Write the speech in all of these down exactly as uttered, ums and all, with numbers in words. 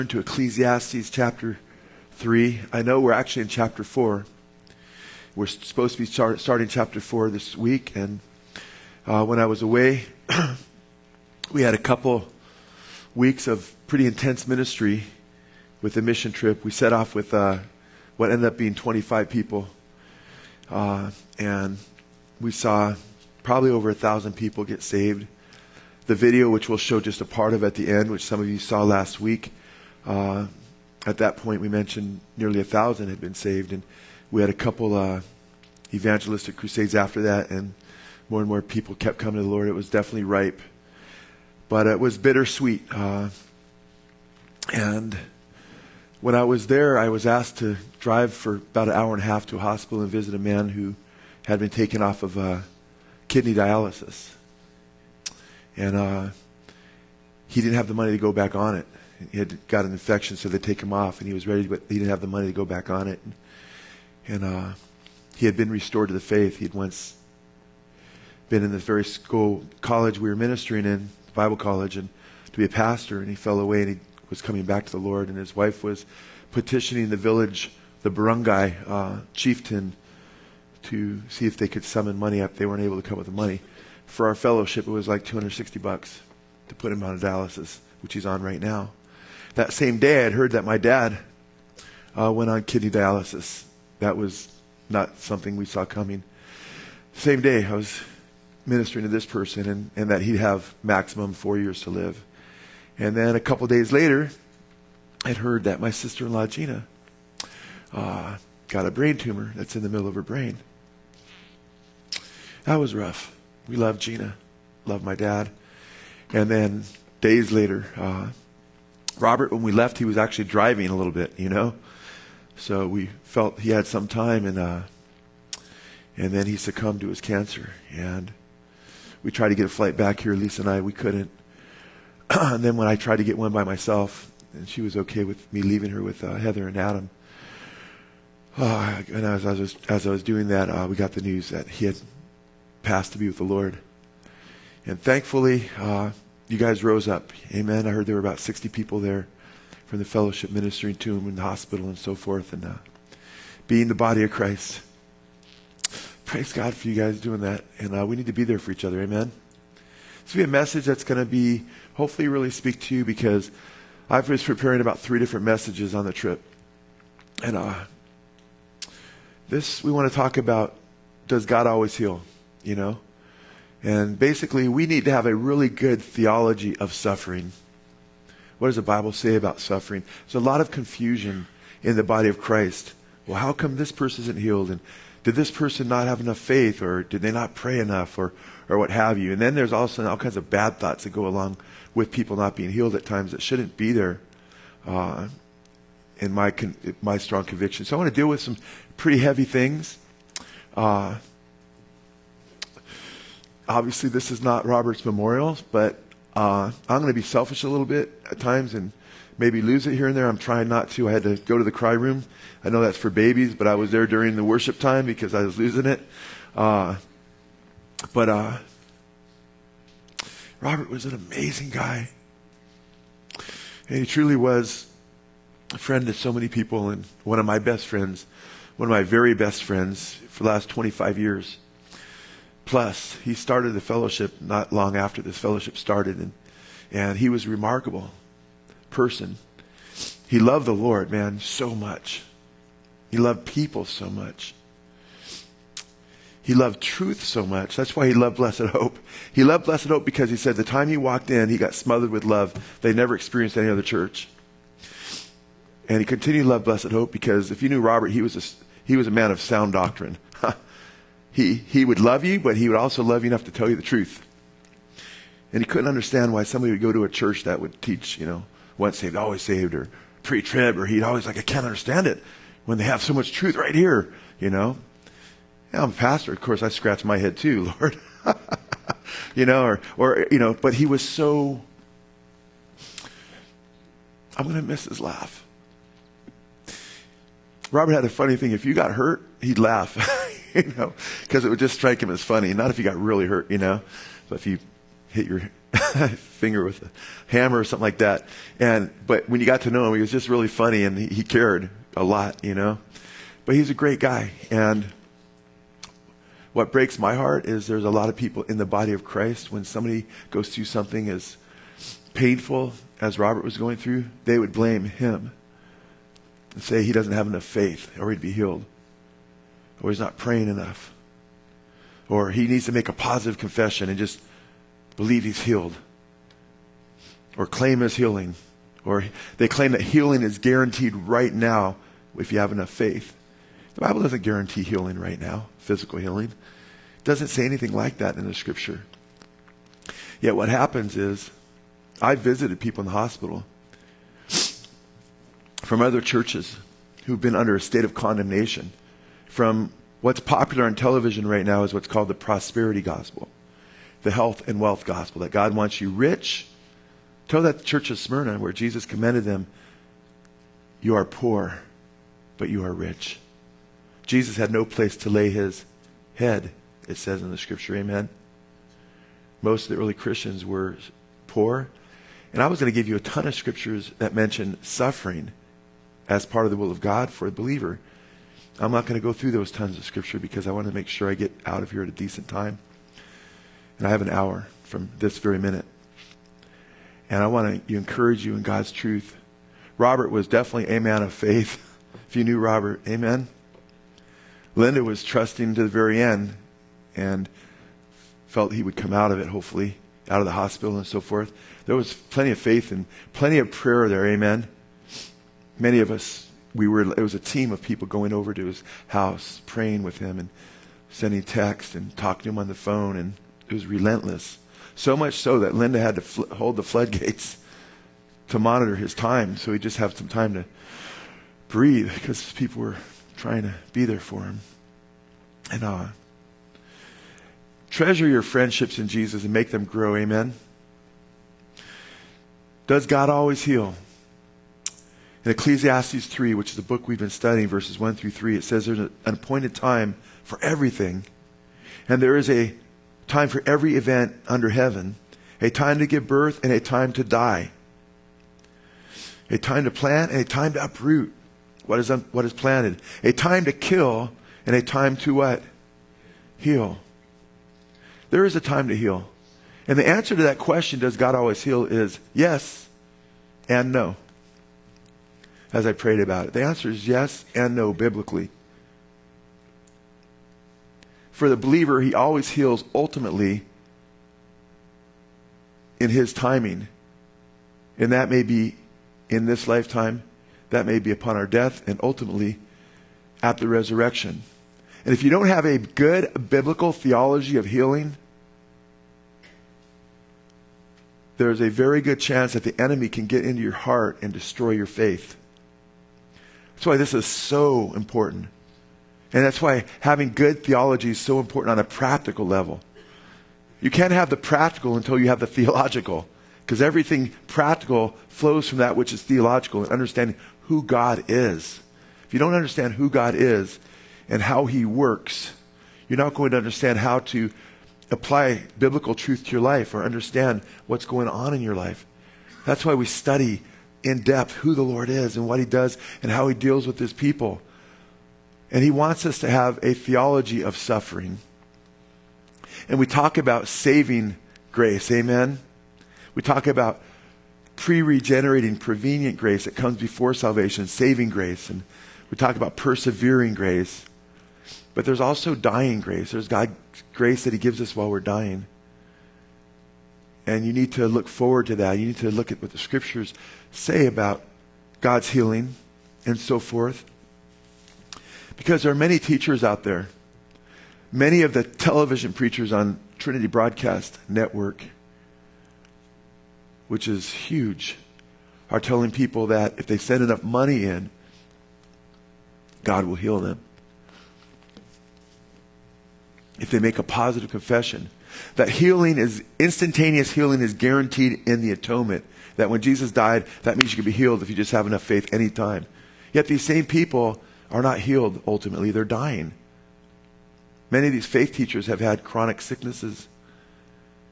To Ecclesiastes chapter three. I know we're actually in chapter four. We're supposed to be start, starting chapter four this week. And uh, when I was away, we had a couple weeks of pretty intense ministry with the mission trip. We set off with uh, what ended up being twenty-five people. Uh, and we saw probably over a thousand people get saved. The video, which we'll show just a part of at the end, which some of you saw last week, Uh, at that point, we mentioned nearly a thousand had been saved, and we had a couple uh, evangelistic crusades after that, and more and more people kept coming to the Lord. It was definitely ripe, but it was bittersweet. Uh, and when I was there, I was asked to drive for about an hour and a half to a hospital and visit a man who had been taken off of uh, kidney dialysis, and uh, he didn't have the money to go back on it. He had got an infection, so they'd take him off, and he was ready, but he didn't have the money to go back on it. And, and uh, he had been restored to the faith. He had once been in this very school, college we were ministering in, Bible college, and to be a pastor, and he fell away, and he was coming back to the Lord, and his wife was petitioning the village, the barangay uh, chieftain, to see if they could summon money up. They weren't able to come with the money. For our fellowship, it was like two hundred sixty bucks to put him on dialysis, which he's on right now. That same day, I had heard that my dad uh, went on kidney dialysis. That was not something we saw coming. Same day, I was ministering to this person, and, and that he'd have maximum four years to live. And then a couple days later, I'd heard that my sister-in-law, Gina, uh, got a brain tumor that's in the middle of her brain. That was rough. We loved Gina, loved my dad. And then days later, uh, Robert, when we left, he was actually driving a little bit, you know. So we felt he had some time, and uh, and then he succumbed to his cancer. And we tried to get a flight back here, Lisa and I, we couldn't. And then when I tried to get one by myself, and she was okay with me leaving her with uh, Heather and Adam. Uh, and as I was as I was doing that, uh, we got the news that he had passed to be with the Lord. And thankfully, uh, you guys rose up. Amen. I heard there were about sixty people there from the fellowship ministering to him in the hospital and so forth, and uh, being the body of Christ. Praise God for you guys doing that. And uh, we need to be there for each other. Amen. This will be a message that's going to be, hopefully really speak to you, because I was preparing about three different messages on the trip. And uh, this, we want to talk about, does God always heal? You know? And basically, we need to have a really good theology of suffering. What does the Bible say about suffering? There's a lot of confusion in the body of Christ. Well, how come this person isn't healed? And did this person not have enough faith? Or did they not pray enough? Or, or what have you? And then there's also all kinds of bad thoughts that go along with people not being healed at times that shouldn't be there, uh, in my, con- my strong conviction. So I want to deal with some pretty heavy things. Uh Obviously, this is not Robert's memorial, but uh, I'm going to be selfish a little bit at times and maybe lose it here and there. I'm trying not to. I had to go to the cry room. I know that's for babies, but I was there during the worship time because I was losing it. Uh, but uh, Robert was an amazing guy. And he truly was a friend to so many people, and one of my best friends, one of my very best friends for the last twenty-five years. Plus, he started the fellowship not long after this fellowship started, and, and he was a remarkable person. He loved the Lord, man, so much. He loved people so much. He loved truth so much. That's why he loved Blessed Hope. He loved Blessed Hope because he said the time he walked in, he got smothered with love. They never experienced any other church. And he continued to love Blessed Hope because if you knew Robert, he was a, he was a man of sound doctrine. He he would love you, but he would also love you enough to tell you the truth. And he couldn't understand why somebody would go to a church that would teach, you know, once saved, always saved, or pre-trib, or he'd always like, I can't understand it when they have so much truth right here, you know. Yeah, I'm a pastor. Of course, I scratch my head too, Lord. you know, or, or, you know, but he was so, I'm going to miss his laugh. Robert had a funny thing. If you got hurt, he'd laugh. You know, because it would just strike him as funny. Not if you got really hurt, you know. So if you hit your finger with a hammer or something like that. And but when you got to know him, he was just really funny, and he, he cared a lot, you know. But he's a great guy. And what breaks my heart is there's a lot of people in the body of Christ, when somebody goes through something as painful as Robert was going through, they would blame him and say he doesn't have enough faith, or he'd be healed, or he's not praying enough, or he needs to make a positive confession and just believe he's healed, or claim his healing, or they claim that healing is guaranteed right now if you have enough faith. The Bible doesn't guarantee healing right now, physical healing. It doesn't say anything like that in the scripture. Yet what happens is, I've visited people in the hospital from other churches who've been under a state of condemnation. From what's popular on television right now is what's called the prosperity gospel, the health and wealth gospel, that God wants you rich. Tell that the church of Smyrna, where Jesus commended them, you are poor, but you are rich. Jesus had no place to lay his head, it says in the scripture, amen? Most of the early Christians were poor. And I was going to give you a ton of scriptures that mention suffering as part of the will of God for a believer. I'm not going to go through those tons of scripture because I want to make sure I get out of here at a decent time. And I have an hour from this very minute. And I want to encourage you in God's truth. Robert was definitely a man of faith. If you knew Robert, amen? Linda was trusting to the very end and felt he would come out of it, hopefully, out of the hospital and so forth. There was plenty of faith and plenty of prayer there, amen? Many of us, we were. it was a team of people going over to his house, praying with him and sending texts and talking to him on the phone, and it was relentless. So much so that Linda had to fl- hold the floodgates to monitor his time, so he'd just have some time to breathe because people were trying to be there for him. And uh, treasure your friendships in Jesus and make them grow, amen? Does God always heal? In Ecclesiastes three, which is the book we've been studying, verses one through three, it says there's an appointed time for everything. And there is a time for every event under heaven, a time to give birth and a time to die, a time to plant and a time to uproot what is, un- what is planted, a time to kill and a time to what? Heal. There is a time to heal. And the answer to that question, does God always heal, is yes and no. As I prayed about it, the answer is yes and no biblically. For the believer, he always heals ultimately in his timing. And that may be in this lifetime, that may be upon our death, and ultimately at the resurrection. And if you don't have a good biblical theology of healing, there's a very good chance that the enemy can get into your heart and destroy your faith. That's why this is so important. And that's why having good theology is so important on a practical level. You can't have the practical until you have the theological, because everything practical flows from that which is theological and understanding who God is. If you don't understand who God is and how he works, you're not going to understand how to apply biblical truth to your life or understand what's going on in your life. That's why we study in depth who the Lord is and what he does and how he deals with his people. And he wants us to have a theology of suffering. And we talk about saving grace, amen? We talk about pre-regenerating, prevenient grace that comes before salvation, saving grace. And we talk about persevering grace. But there's also dying grace. There's God's grace that he gives us while we're dying. And you need to look forward to that. You need to look at what the scriptures say about God's healing and so forth. Because there are many teachers out there. Many of the television preachers on Trinity Broadcast Network, which is huge, are telling people that if they send enough money in, God will heal them. If they make a positive confession, that healing is, instantaneous healing is guaranteed in the atonement. That when Jesus died, that means you can be healed if you just have enough faith anytime. Yet these same people are not healed ultimately. They're dying. Many of these faith teachers have had chronic sicknesses.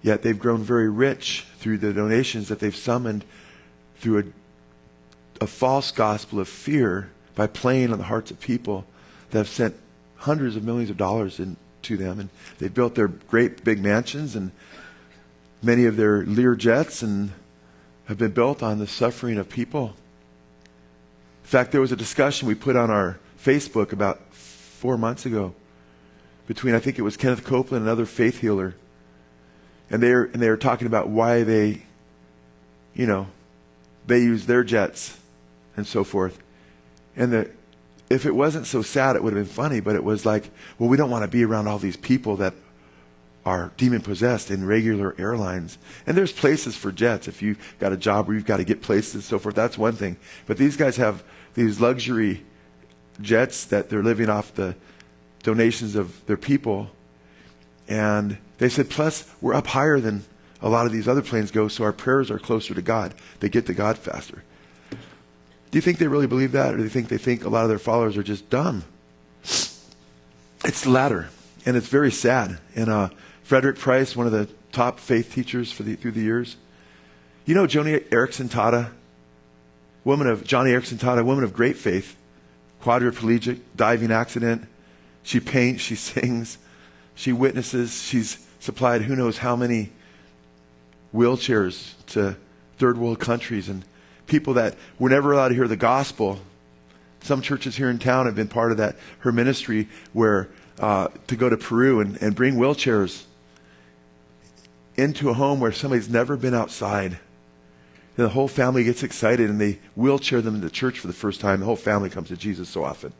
Yet they've grown very rich through the donations that they've summoned through a, a false gospel of fear by playing on the hearts of people that have sent hundreds of millions of dollars into them. And they've built their great big mansions, and many of their Lear jets and have been built on the suffering of people. In fact, there was a discussion we put on our Facebook about four months ago between, I think it was Kenneth Copeland and another faith healer. And they were, and they were talking about why they, you know, they use their jets and so forth. And the, if it wasn't so sad, it would have been funny, but it was like, well, we don't want to be around all these people that are demon-possessed in regular airlines. And there's places for jets. If you've got a job where you've got to get places and so forth, that's one thing. But these guys have these luxury jets that they're living off the donations of their people. And they said, plus, we're up higher than a lot of these other planes go, so our prayers are closer to God. They get to God faster. Do you think they really believe that, or do you think they think a lot of their followers are just dumb? It's the latter, and it's very sad. And uh, Frederick Price, one of the top faith teachers for the, through the years, you know Joni Eareckson Tada, woman of Johnny Eareckson Tada, woman of great faith, quadriplegic, diving accident. She paints, she sings, she witnesses. She's supplied who knows how many wheelchairs to third world countries and people that were never allowed to hear the gospel. Some churches here in town have been part of that, her ministry, where uh, to go to Peru and, and bring wheelchairs into a home where somebody's never been outside. And the whole family gets excited and they wheelchair them into church for the first time. The whole family comes to Jesus so often.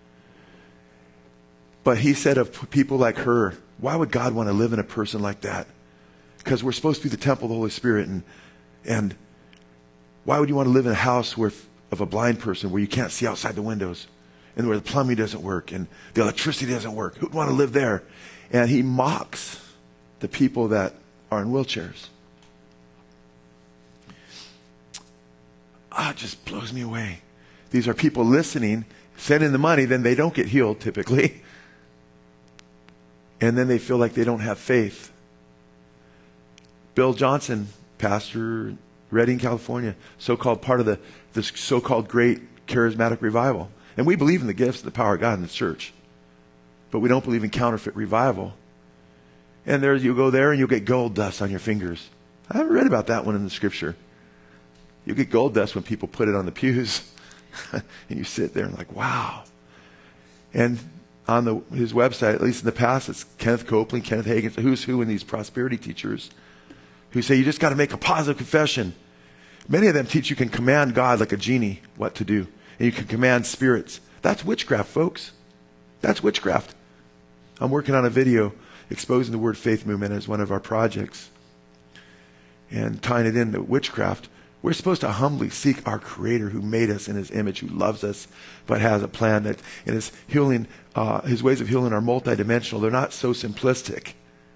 But he said of people like her, why would God want to live in a person like that? Because we're supposed to be the temple of the Holy Spirit. And, and why would you want to live in a house where, of a blind person where you can't see outside the windows and where the plumbing doesn't work and the electricity doesn't work? Who'd want to live there? And he mocks the people that are in wheelchairs. Ah, it just blows me away. These are people listening, send in the money, then they don't get healed typically. And then they feel like they don't have faith. Bill Johnson, pastor, Redding, California, so-called part of the this so-called great charismatic revival. And we believe in the gifts and the power of God in the church. But we don't believe in counterfeit revival. And there you go there and you'll get gold dust on your fingers. I haven't read about that one in the scripture. You get gold dust when people put it on the pews. And you sit there and like, wow. And on the, his website, at least in the past, it's Kenneth Copeland, Kenneth Hagin, who's who in these prosperity teachers who say you just got to make a positive confession. Many of them teach you can command God like a genie what to do. And you can command spirits. That's witchcraft, folks. That's witchcraft. I'm working on a video exposing the word faith movement as one of our projects and tying it into witchcraft. We're supposed to humbly seek our Creator who made us in His image, who loves us, but has a plan that in His healing, uh, His ways of healing are multidimensional. They're not so simplistic.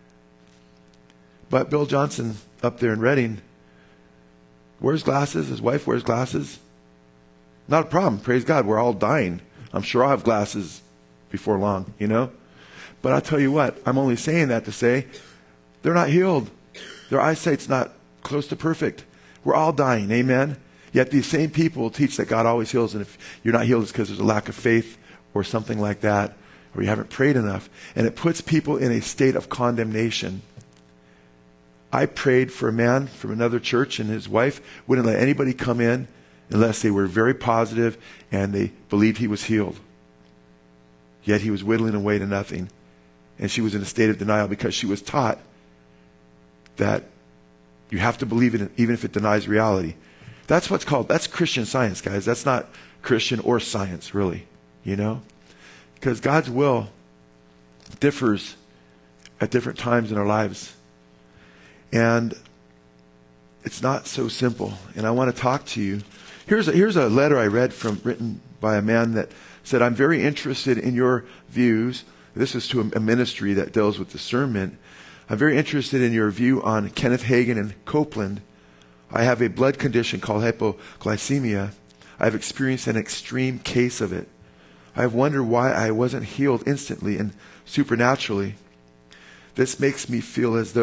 But Bill Johnson up there in Redding wears glasses. His wife wears glasses. Not a problem. Praise God. We're all dying. I'm sure I'll have glasses before long, you know. But I'll tell you what, I'm only saying that to say they're not healed. Their eyesight's not close to perfect. We're all dying, amen? Yet these same people will teach that God always heals, and if you're not healed, it's because there's a lack of faith or something like that, or you haven't prayed enough. And it puts people in a state of condemnation. I prayed for a man from another church, and his wife wouldn't let anybody come in unless they were very positive and they believed he was healed. Yet he was whittling away to nothing. And she was in a state of denial because she was taught that you have to believe it even if it denies reality. That's what's called, that's Christian Science, guys. That's not Christian or science, really, you know? Because God's will differs at different times in our lives. And it's not so simple. And I want to talk to you. Here's a, here's a letter I read from, written by a man that said, I'm very interested in your views. This is to a, a ministry that deals with discernment. I'm very interested in your view on Kenneth Hagin and Copeland. I have a blood condition called hypoglycemia. I've experienced an extreme case of it. I've wondered why I wasn't healed instantly and supernaturally. This makes me feel as though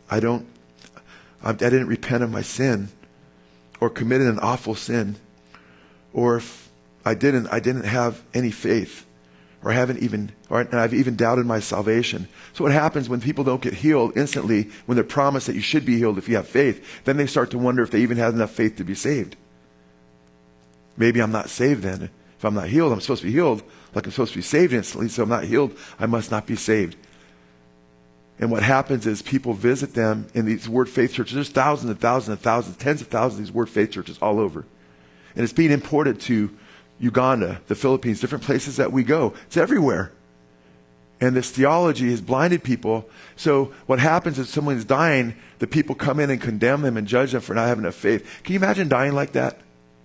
I don't, I, I didn't repent of my sin or committed an awful sin, or if I didn't, I didn't have any faith, or haven't even, or I've even doubted my salvation. So what happens when people don't get healed instantly, when they're promised that you should be healed if you have faith, then they start to wonder if they even have enough faith to be saved. Maybe I'm not saved then. If I'm not healed, I'm supposed to be healed like I'm supposed to be saved instantly. So I'm not healed, I must not be saved. And what happens is people visit them in these Word Faith churches. There's thousands and thousands and thousands, tens of thousands of these Word Faith churches all over. And it's being imported to Uganda, the Philippines, different places that we go. It's everywhere. And this theology has blinded people. So what happens is someone's dying, the people come in and condemn them and judge them for not having enough faith. Can you imagine dying like that?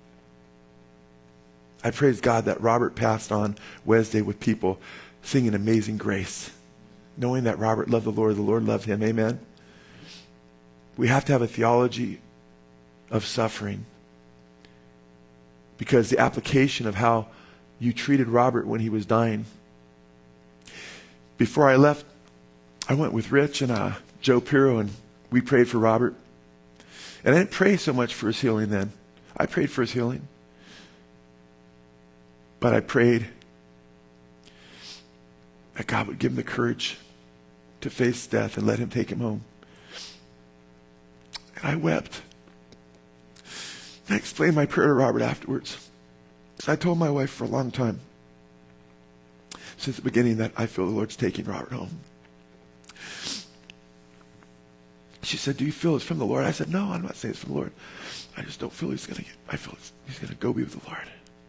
I praise God that Robert passed on Wednesday with people singing Amazing Grace, knowing that Robert loved the Lord, the Lord loved him. Amen. We have to have a theology of suffering, because the application of how you treated Robert when he was dying. Before I left, I went with Rich and uh, Joe Pirro, and we prayed for Robert. And I didn't pray so much for his healing then. I prayed for his healing. But I prayed that God would give him the courage to face death and let him take him home. And I wept. I explained my prayer to Robert afterwards. So I told my wife for a long time, since the beginning, that I feel the Lord's taking Robert home. She said, do you feel it's from the Lord? I said, no, I'm not saying it's from the Lord. I just don't feel he's going to, I feel it's, he's going to go be with the Lord.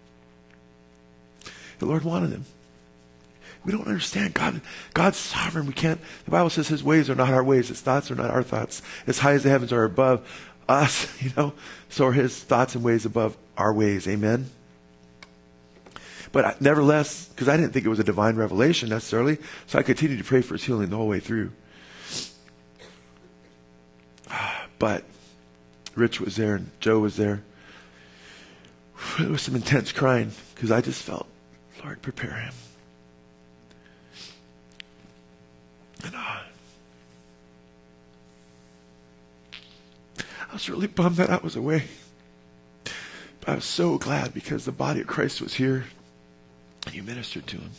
The Lord wanted him. We don't understand. God, God's sovereign. We can't, the Bible says his ways are not our ways. His thoughts are not our thoughts. As high as the heavens are above us, you know, so are his thoughts and ways above our ways. Amen. But I, nevertheless, because I didn't think it was a divine revelation necessarily, so I continued to pray for his healing the whole way through. But Rich was there and Joe was there. It was some intense crying because I just felt, Lord, prepare him. And uh, I was really bummed that I was away. But I was so glad because the body of Christ was here and you ministered to him.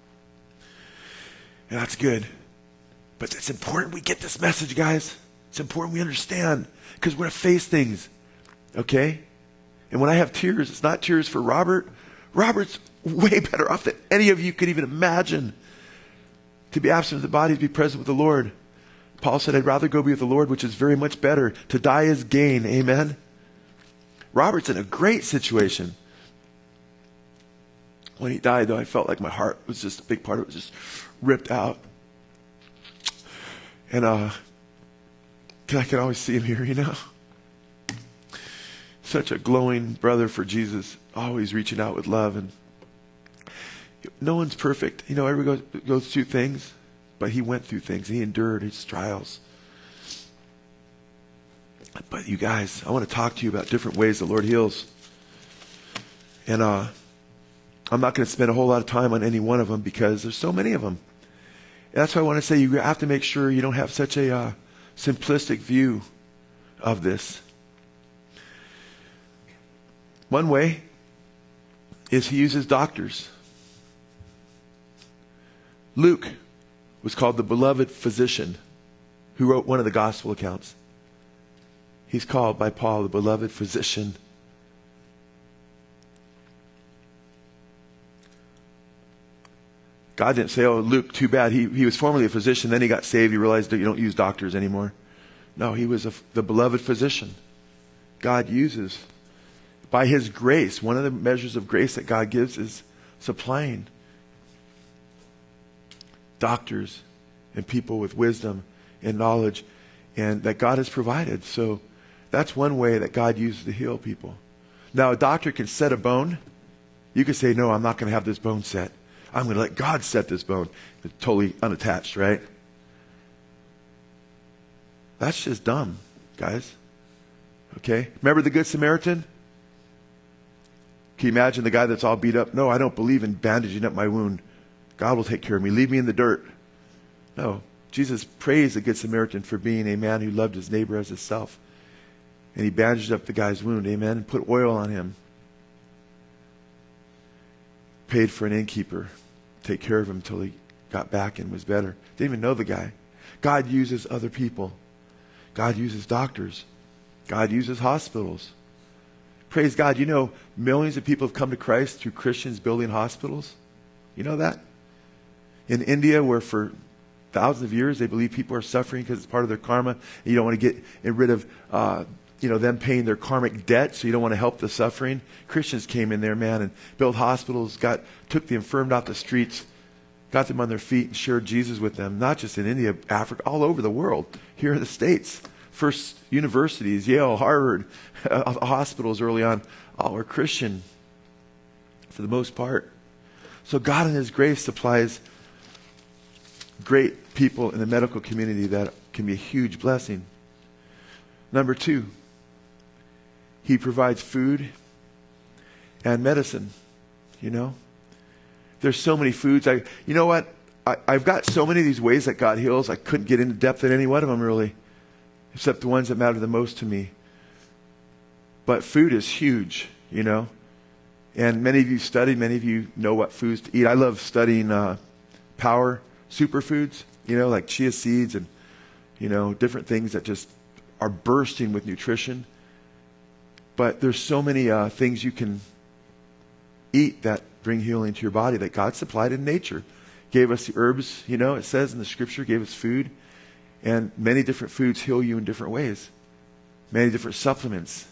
And that's good. But it's important we get this message, guys. It's important we understand, because we're going to face things. Okay? And when I have tears, it's not tears for Robert. Robert's way better off than any of you could even imagine. To be absent of the body, to be present with the Lord. Paul said, I'd rather go be with the Lord, which is very much better. To die is gain. Amen? Robert's in a great situation. When he died, though, I felt like my heart was just, a big part of it was just ripped out. And uh, I can always see him here, you know. Such a glowing brother for Jesus, always reaching out with love. And no one's perfect. You know, everybody goes, goes through things, but he went through things. He endured his trials. But you guys, I want to talk to you about different ways the Lord heals. And uh, I'm not going to spend a whole lot of time on any one of them because there's so many of them. And that's why I want to say you have to make sure you don't have such a uh, simplistic view of this. One way is he uses doctors. Luke was called the beloved physician, who wrote one of the gospel accounts. He's called by Paul the beloved physician. God didn't say, oh, Luke, too bad. He, he was formerly a physician, then he got saved. He realized that you don't use doctors anymore. No, he was a, the beloved physician. God uses, by his grace, one of the measures of grace that God gives is supplying doctors and people with wisdom and knowledge, and that God has provided. So that's one way that God uses to heal people. Now, a doctor can set a bone. You can say, no, I'm not going to have this bone set. I'm going to let God set this bone. It's totally unattached, right? That's just dumb, guys. Okay? Remember the Good Samaritan? Can you imagine the guy that's all beat up? No, I don't believe in bandaging up my wound. God will take care of me. Leave me in the dirt. No. Jesus praised the Good Samaritan for being a man who loved his neighbor as himself. And he bandaged up the guy's wound, amen, and put oil on him. Paid for an innkeeper, take care of him until he got back and was better. Didn't even know the guy. God uses other people. God uses doctors. God uses hospitals. Praise God. You know, millions of people have come to Christ through Christians building hospitals. You know that? In India, where for thousands of years they believe people are suffering because it's part of their karma, and you don't want to get rid of uh, you know, them paying their karmic debt, so you don't want to help the suffering. Christians came in there, man, and built hospitals, got took the infirmed out the streets, got them on their feet, and shared Jesus with them, not just in India, Africa, all over the world, here in the States. First universities, Yale, Harvard, uh, hospitals early on, all were Christian for the most part. So God in his grace supplies great people in the medical community that can be a huge blessing. Number two, he provides food and medicine. You know, there's so many foods. I, you know what? I, I've got so many of these ways that God heals. I couldn't get into depth in any one of them really, except the ones that matter the most to me. But food is huge, you know. And many of you study, many of you know what foods to eat. I love studying uh, power superfoods, you know, like chia seeds and, you know, different things that just are bursting with nutrition. But there's so many uh, things you can eat that bring healing to your body that God supplied in nature. Gave us the herbs, you know, it says in the scripture, gave us food. And many different foods heal you in different ways. Many different supplements.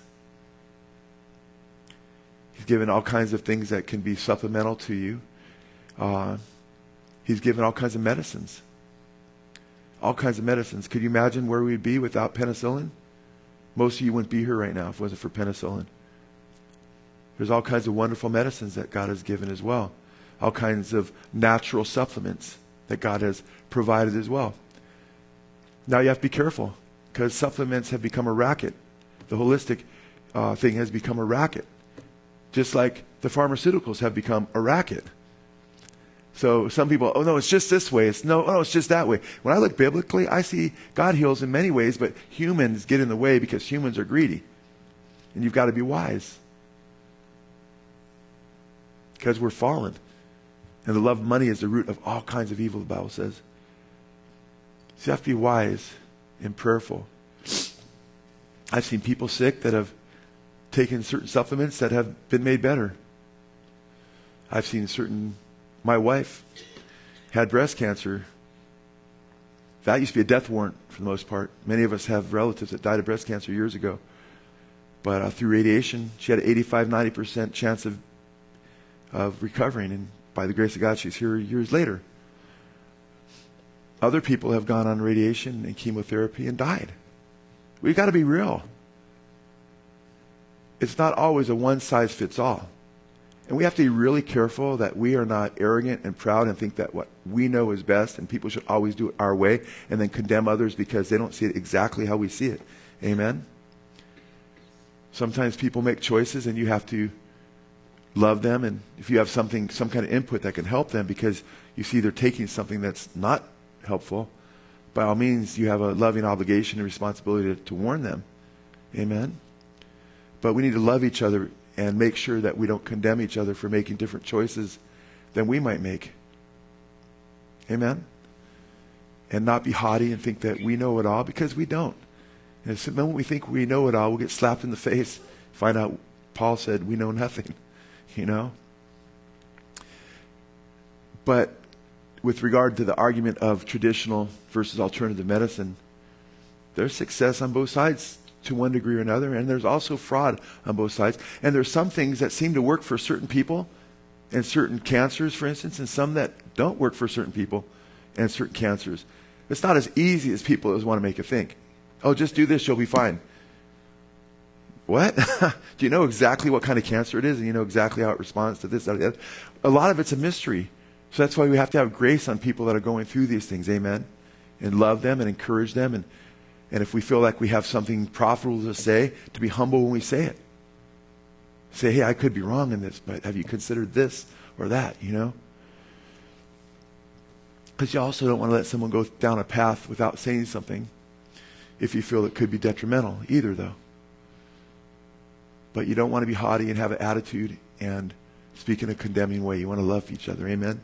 He's given all kinds of things that can be supplemental to you. Uh, he's given all kinds of medicines. All kinds of medicines. Could you imagine where we'd be without penicillin? Most of you wouldn't be here right now if it wasn't for penicillin. There's all kinds of wonderful medicines that God has given as well. All kinds of natural supplements that God has provided as well. Now you have to be careful because supplements have become a racket. The holistic uh, thing has become a racket. Just like the pharmaceuticals have become a racket. So some people, oh no, it's just this way. It's no, oh, it's just that way. When I look biblically, I see God heals in many ways, but humans get in the way because humans are greedy. And you've got to be wise. Because we're fallen. And the love of money is the root of all kinds of evil, the Bible says. So you have to be wise and prayerful. I've seen people sick that have taken certain supplements that have been made better. I've seen certain... My wife had breast cancer. That used to be a death warrant for the most part. Many of us have relatives that died of breast cancer years ago. But uh, through radiation, she had an eighty-five, ninety percent chance of, of recovering. And by the grace of God, she's here years later. Other people have gone on radiation and chemotherapy and died. We've got to be real. It's not always a one-size-fits-all. And we have to be really careful that we are not arrogant and proud and think that what we know is best and people should always do it our way and then condemn others because they don't see it exactly how we see it. Amen? Sometimes people make choices and you have to love them, and if you have something, some kind of input that can help them because you see they're taking something that's not helpful, by all means you have a loving obligation and responsibility to, to warn them. Amen? But we need to love each other and make sure that we don't condemn each other for making different choices than we might make. Amen? And not be haughty and think that we know it all, because we don't. And the moment we think we know it all, we'll get slapped in the face, find out Paul said we know nothing, you know? But with regard to the argument of traditional versus alternative medicine, there's success on both sides to one degree or another, and there's also fraud on both sides. And there's some things that seem to work for certain people and certain cancers, for instance, and some that don't work for certain people and certain cancers. It's not as easy as people always want to make you think. Oh, just do this, you'll be fine. What? Do you know exactly what kind of cancer it is, and you know exactly how it responds to this, that, or the other? A lot of it's a mystery. So that's why we have to have grace on people that are going through these things, amen? And love them and encourage them, and And if we feel like we have something profitable to say, to be humble when we say it. Say, hey, I could be wrong in this, but have you considered this or that, you know? Because you also don't want to let someone go down a path without saying something if you feel it could be detrimental either, though. But you don't want to be haughty and have an attitude and speak in a condemning way. You want to love each other. Amen?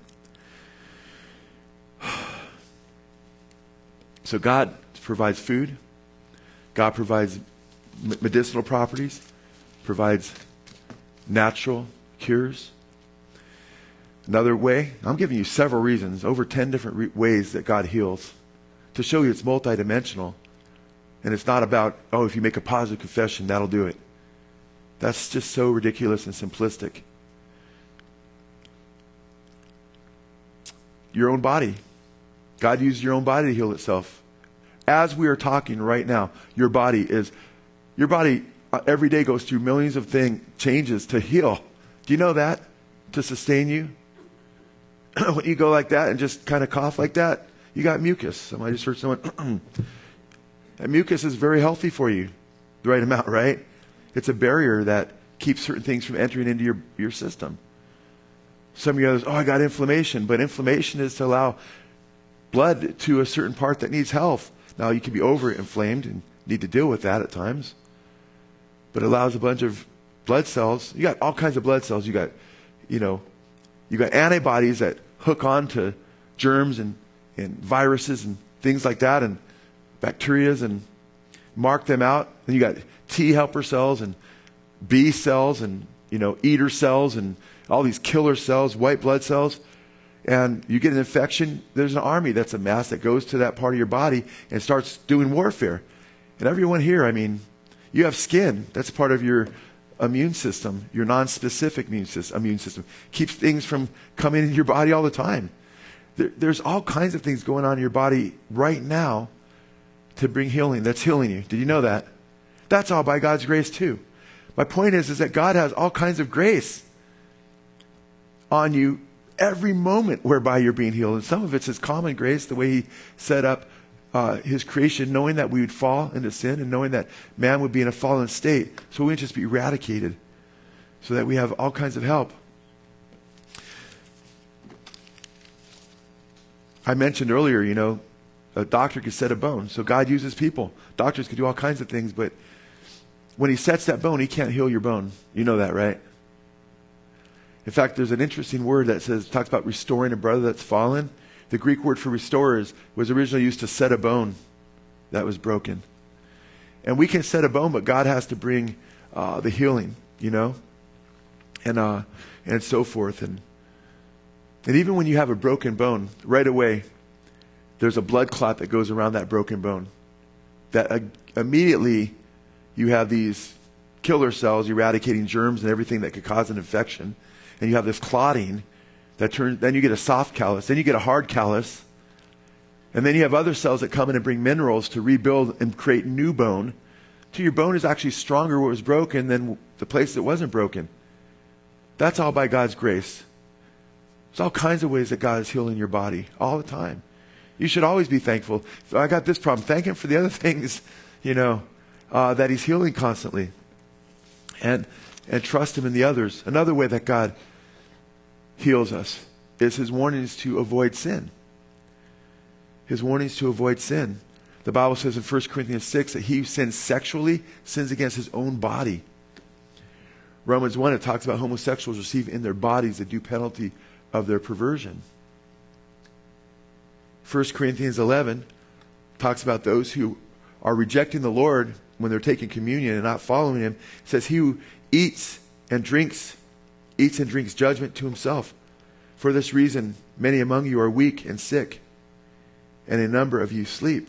So God provides food. God provides medicinal properties, provides natural cures. Another way, I'm giving you several reasons, over ten different re- ways that God heals, to show you it's multidimensional. And it's not about, oh, if you make a positive confession, that'll do it. That's just so ridiculous and simplistic. Your own body. God used your own body to heal itself. As we are talking right now, your body is, your body uh, every day goes through millions of thing, changes to heal. Do you know that? To sustain you? When you go like that and just kind of cough like that, you got mucus. Somebody just heard someone, that mucus is very healthy for you, the right amount, right? It's a barrier that keeps certain things from entering into your, your system. Some of you others, oh, I got inflammation. But inflammation is to allow blood to a certain part that needs health. Now, you can be over-inflamed and need to deal with that at times. But it allows a bunch of blood cells. You got all kinds of blood cells. You got, you know, you got antibodies that hook on to germs and, and viruses and things like that and bacterias and mark them out. Then you got T helper cells and B cells and, you know, eater cells and all these killer cells, white blood cells. And you get an infection, there's an army that's amassed that goes to that part of your body and starts doing warfare. And everyone here, I mean, you have skin. That's part of your immune system, your non-specific immune system, immune system. Keeps things from coming into your body all the time. There, there's all kinds of things going on in your body right now to bring healing. That's healing you. Did you know that? That's all by God's grace too. My point is, is that God has all kinds of grace on you every moment whereby you're being healed. And some of it's his common grace, the way he set up uh, his creation, knowing that we would fall into sin and knowing that man would be in a fallen state. So we wouldn't just be eradicated, so that we have all kinds of help. I mentioned earlier, you know, a doctor could set a bone. So God uses people. Doctors could do all kinds of things, but when he sets that bone, he can't heal your bone. You know that, right? In fact, there's an interesting word that says, talks about restoring a brother that's fallen. The Greek word for restorers was originally used to set a bone that was broken. And we can set a bone, but God has to bring uh, the healing, you know, and uh, and so forth. And and even when you have a broken bone, right away, there's a blood clot that goes around that broken bone. That uh, immediately you have these killer cells eradicating germs and everything that could cause an infection. And you have this clotting that turns, then you get a soft callus, then you get a hard callus. And then you have other cells that come in and bring minerals to rebuild and create new bone. So your bone is actually stronger where it was broken than the place that wasn't broken. That's all by God's grace. There's all kinds of ways that God is healing your body all the time. You should always be thankful. If I got this problem, thank him for the other things, you know, uh, that he's healing constantly. And and trust him in the others. Another way that God heals us is his warnings to avoid sin. His warnings to avoid sin. The Bible says in First Corinthians six that he who sins sexually sins against his own body. Romans one, it talks about homosexuals receive in their bodies the due penalty of their perversion. First Corinthians eleven talks about those who are rejecting the Lord when they're taking communion and not following him. It says he who eats and drinks, eats and drinks judgment to himself. For this reason, many among you are weak and sick, and a number of you sleep.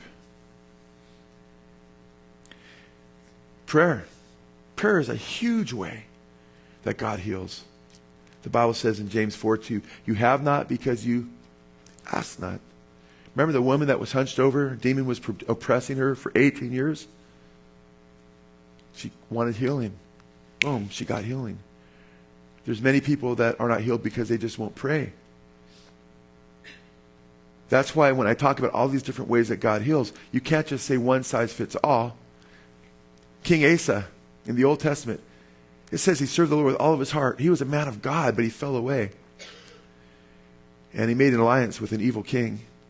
Prayer. Prayer is a huge way that God heals. The Bible says in James four two, you have not because you ask not. Remember the woman that was hunched over, a demon was oppressing her for eighteen years? She wanted healing. Boom, she got healing. There's many people that are not healed because they just won't pray. That's why when I talk about all these different ways that God heals, you can't just say one size fits all. King Asa in the Old Testament, it says he served the Lord with all of his heart. He was a man of God, but he fell away. And he made an alliance with an evil king.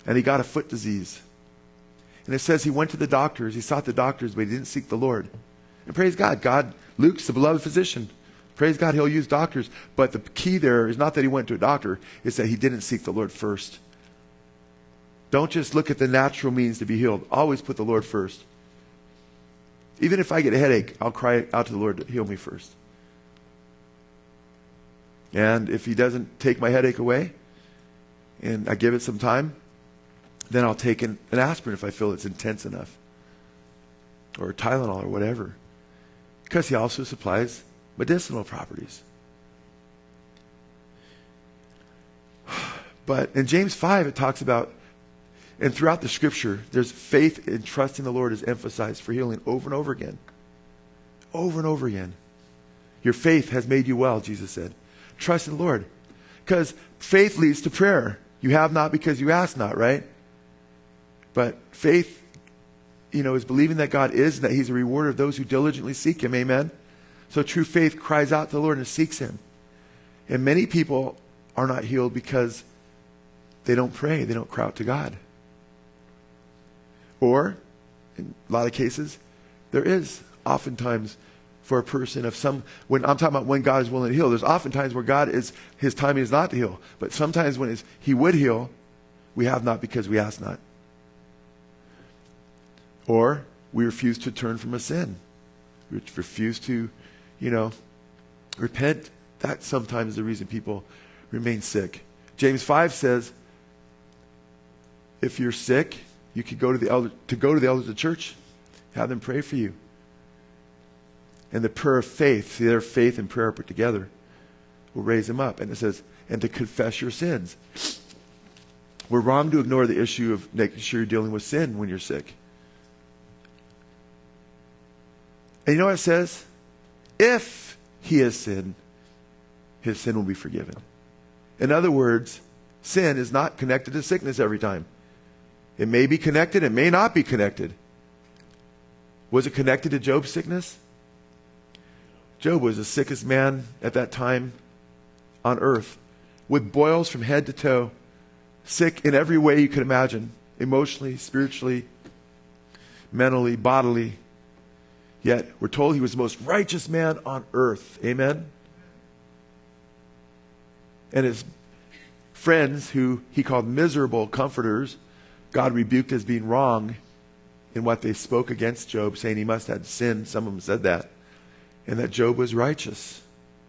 and he got a foot disease. And it says he went to the doctors. He sought the doctors, but he didn't seek the Lord. And praise God. God, Luke's the beloved physician. Praise God, he'll use doctors. But the key there is not that he went to a doctor. It's that he didn't seek the Lord first. Don't just look at the natural means to be healed. Always put the Lord first. Even if I get a headache, I'll cry out to the Lord to heal me first. And if he doesn't take my headache away, and I give it some time, then I'll take an, an aspirin if I feel it's intense enough. Or Tylenol or whatever. Because he also supplies medicinal properties. But in James five, it talks about, and throughout the scripture, there's faith and trust in the Lord is emphasized for healing over and over again. Over and over again. Your faith has made you well, Jesus said. Trust in the Lord. Because faith leads to prayer. You have not because you ask not, right? But faith, you know, is believing that God is and that he's a rewarder of those who diligently seek him. Amen? So true faith cries out to the Lord and seeks him. And many people are not healed because they don't pray. They don't cry out to God. Or, in a lot of cases, there is oftentimes for a person of some, when I'm talking about when God is willing to heal, there's oftentimes where God is, his timing is not to heal. But sometimes when it's, he would heal, we have not because we ask not. Or we refuse to turn from a sin. We refuse to, you know, repent. That sometimes is the reason people remain sick. James five says, if you're sick, you could go to the elder, to go to the elders of the church, have them pray for you. And the prayer of faith, see, their faith and prayer put together, will raise them up. And it says, and to confess your sins. We're wrong to ignore the issue of making sure you're dealing with sin when you're sick. And you know what it says? If he has sinned, his sin will be forgiven. In other words, sin is not connected to sickness every time. It may be connected, it may not be connected. Was it connected to Job's sickness? Job was the sickest man at that time on earth, with boils from head to toe, sick in every way you could imagine, emotionally, spiritually, mentally, bodily. Yet we're told he was the most righteous man on earth. Amen? And his friends, who he called miserable comforters, God rebuked as being wrong in what they spoke against Job, saying he must have sinned. Some of them said that. And that Job was righteous.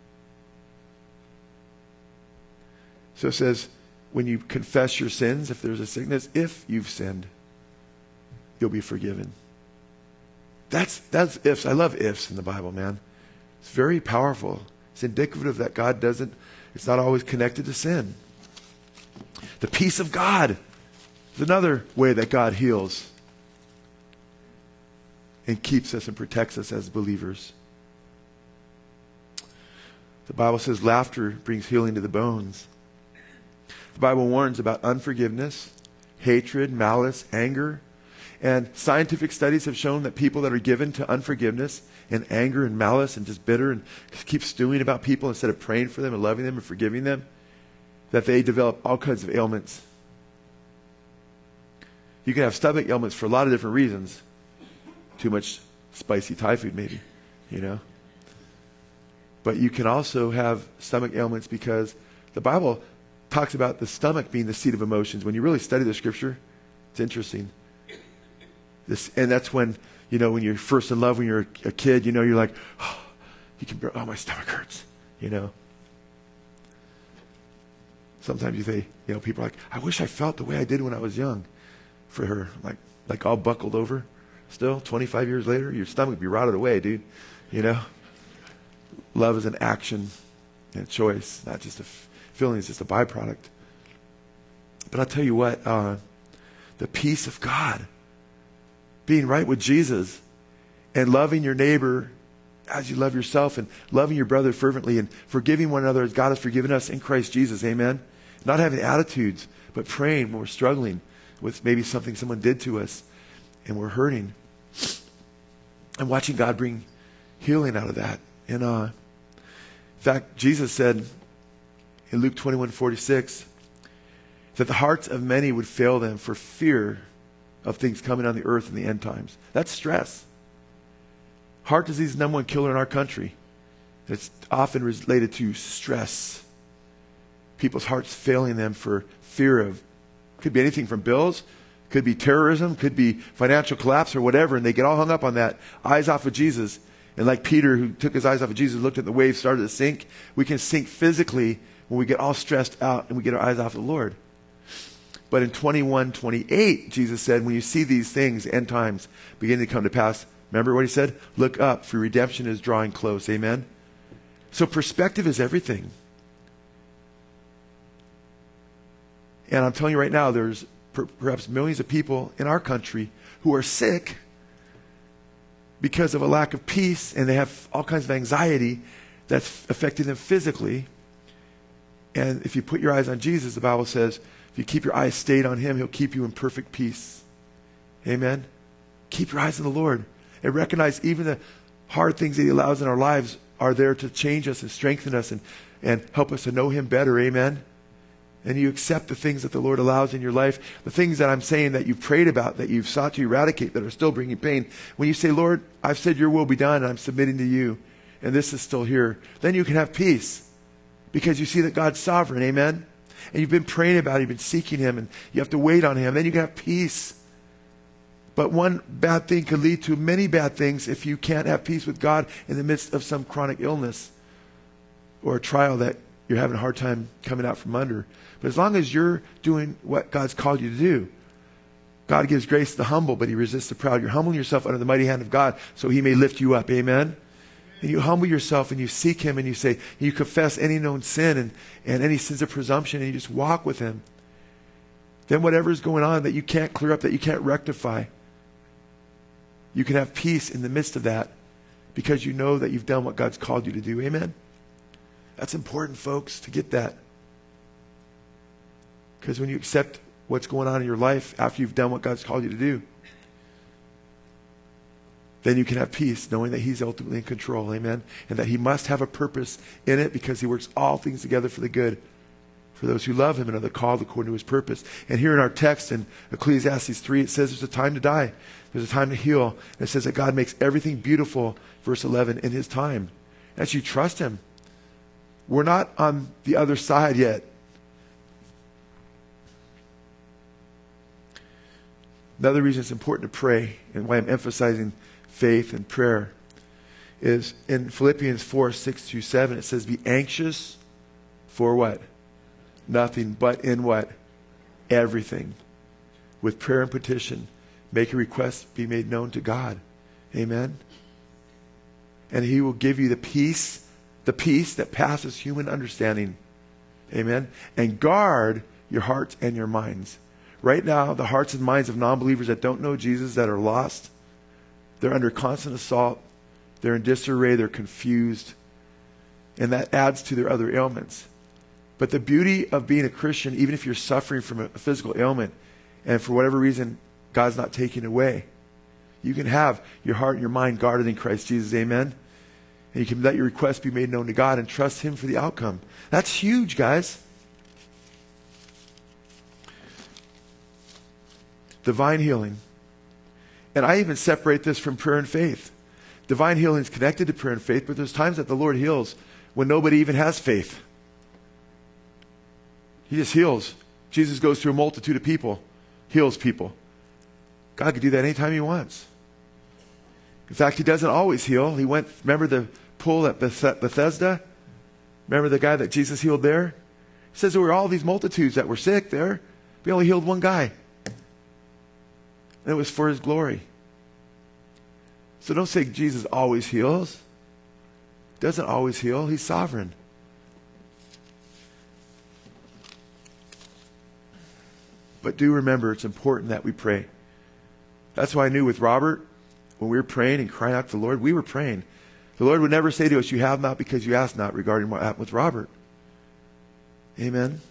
So it says, when you confess your sins, if there's a sickness, if you've sinned, you'll be forgiven. That's, that's ifs. I love ifs in the Bible, man. It's very powerful. It's indicative that God doesn't, it's not always connected to sin. The peace of God is another way that God heals and keeps us and protects us as believers. The Bible says laughter brings healing to the bones. The Bible warns about unforgiveness, hatred, malice, anger. And scientific studies have shown that people that are given to unforgiveness and anger and malice and just bitter and keep stewing about people instead of praying for them and loving them and forgiving them, that they develop all kinds of ailments. You can have stomach ailments for a lot of different reasons. Too much spicy Thai food maybe, you know. But you can also have stomach ailments because the Bible talks about the stomach being the seat of emotions. When you really study the scripture, it's interesting. This, and that's when, you know, when you're first in love, when you're a kid, you know, you're like, oh, you can, oh, my stomach hurts, you know. Sometimes you say, you know, people are like, I wish I felt the way I did when I was young for her. Like, like all buckled over still, twenty-five years later, your stomach would be rotted away, dude, you know. Love is an action and a choice, not just a f- feeling, it's just a byproduct. But I'll tell you what, uh, the peace of God, being right with Jesus and loving your neighbor as you love yourself and loving your brother fervently and forgiving one another as God has forgiven us in Christ Jesus. Amen. Not having attitudes, but praying when we're struggling with maybe something someone did to us and we're hurting. And watching God bring healing out of that. And uh, in fact, Jesus said in Luke twenty-one forty-six, that the hearts of many would fail them for fear of things coming on the earth in the end times. That's stress. Heart disease is the number one killer in our country. It's often related to stress. People's hearts failing them for fear of, could be anything from bills, could be terrorism, could be financial collapse or whatever, and they get all hung up on that. Eyes off of Jesus. And like Peter, who took his eyes off of Jesus, looked at the waves, started to sink. We can sink physically when we get all stressed out and we get our eyes off of the Lord. But in twenty-one twenty-eight, Jesus said, when you see these things, end times, beginning to come to pass, remember what he said? Look up, for redemption is drawing close. Amen? So perspective is everything. And I'm telling you right now, there's per- perhaps millions of people in our country who are sick because of a lack of peace, and they have all kinds of anxiety that's affecting them physically. And if you put your eyes on Jesus, the Bible says, if you keep your eyes stayed on him, he'll keep you in perfect peace. Amen? Keep your eyes on the Lord. And recognize even the hard things that he allows in our lives are there to change us and strengthen us and, and help us to know him better. Amen? And you accept the things that the Lord allows in your life, the things that I'm saying that you've prayed about, that you've sought to eradicate, that are still bringing pain. When you say, Lord, I've said your will be done, and I'm submitting to you, and this is still here, then you can have peace because you see that God's sovereign. Amen? And you've been praying about it, you've been seeking him, and you have to wait on him. Then you can have peace. But one bad thing could lead to many bad things if you can't have peace with God in the midst of some chronic illness or a trial that you're having a hard time coming out from under. But as long as you're doing what God's called you to do, God gives grace to the humble, but he resists the proud. You're humbling yourself under the mighty hand of God so he may lift you up. Amen? And you humble yourself and you seek him and you say, you confess any known sin and, and any sins of presumption, and you just walk with him. Then whatever is going on that you can't clear up, that you can't rectify, you can have peace in the midst of that because you know that you've done what God's called you to do. Amen? That's important, folks, to get that. Because when you accept what's going on in your life after you've done what God's called you to do, then you can have peace knowing that he's ultimately in control. Amen? And that he must have a purpose in it because he works all things together for the good for those who love him and are the called according to his purpose. And here in our text in Ecclesiastes three, it says there's a time to die. There's a time to heal. And it says that God makes everything beautiful, verse eleven, in his time. As you trust him. We're not on the other side yet. Another reason it's important to pray and why I'm emphasizing faith and prayer is in Philippians four, six through seven, it says, be anxious for what? Nothing, but in what? Everything. With prayer and petition, make a request be made known to God. Amen? And he will give you the peace, the peace that passes human understanding. Amen? And guard your hearts and your minds. Right now, the hearts and minds of non-believers that don't know Jesus, that are lost, they're under constant assault. They're in disarray. They're confused. And that adds to their other ailments. But the beauty of being a Christian, even if you're suffering from a physical ailment, and for whatever reason, God's not taking it away, you can have your heart and your mind guarded in Christ Jesus. Amen? And you can let your request be made known to God and trust him for the outcome. That's huge, guys. Divine healing. And I even separate this from prayer and faith. Divine healing is connected to prayer and faith, but there's times that the Lord heals when nobody even has faith. He just heals. Jesus goes through a multitude of people, heals people. God could do that anytime he wants. In fact, he doesn't always heal. He went, remember the pool at Beth- Bethesda? Remember the guy that Jesus healed there? He says there were all these multitudes that were sick there. But he only healed one guy. And it was for his glory. So don't say Jesus always heals. He doesn't always heal. He's sovereign. But do remember, it's important that we pray. That's why I knew with Robert, when we were praying and crying out to the Lord, we were praying. The Lord would never say to us, you have not because you ask not, regarding what happened with Robert. Amen.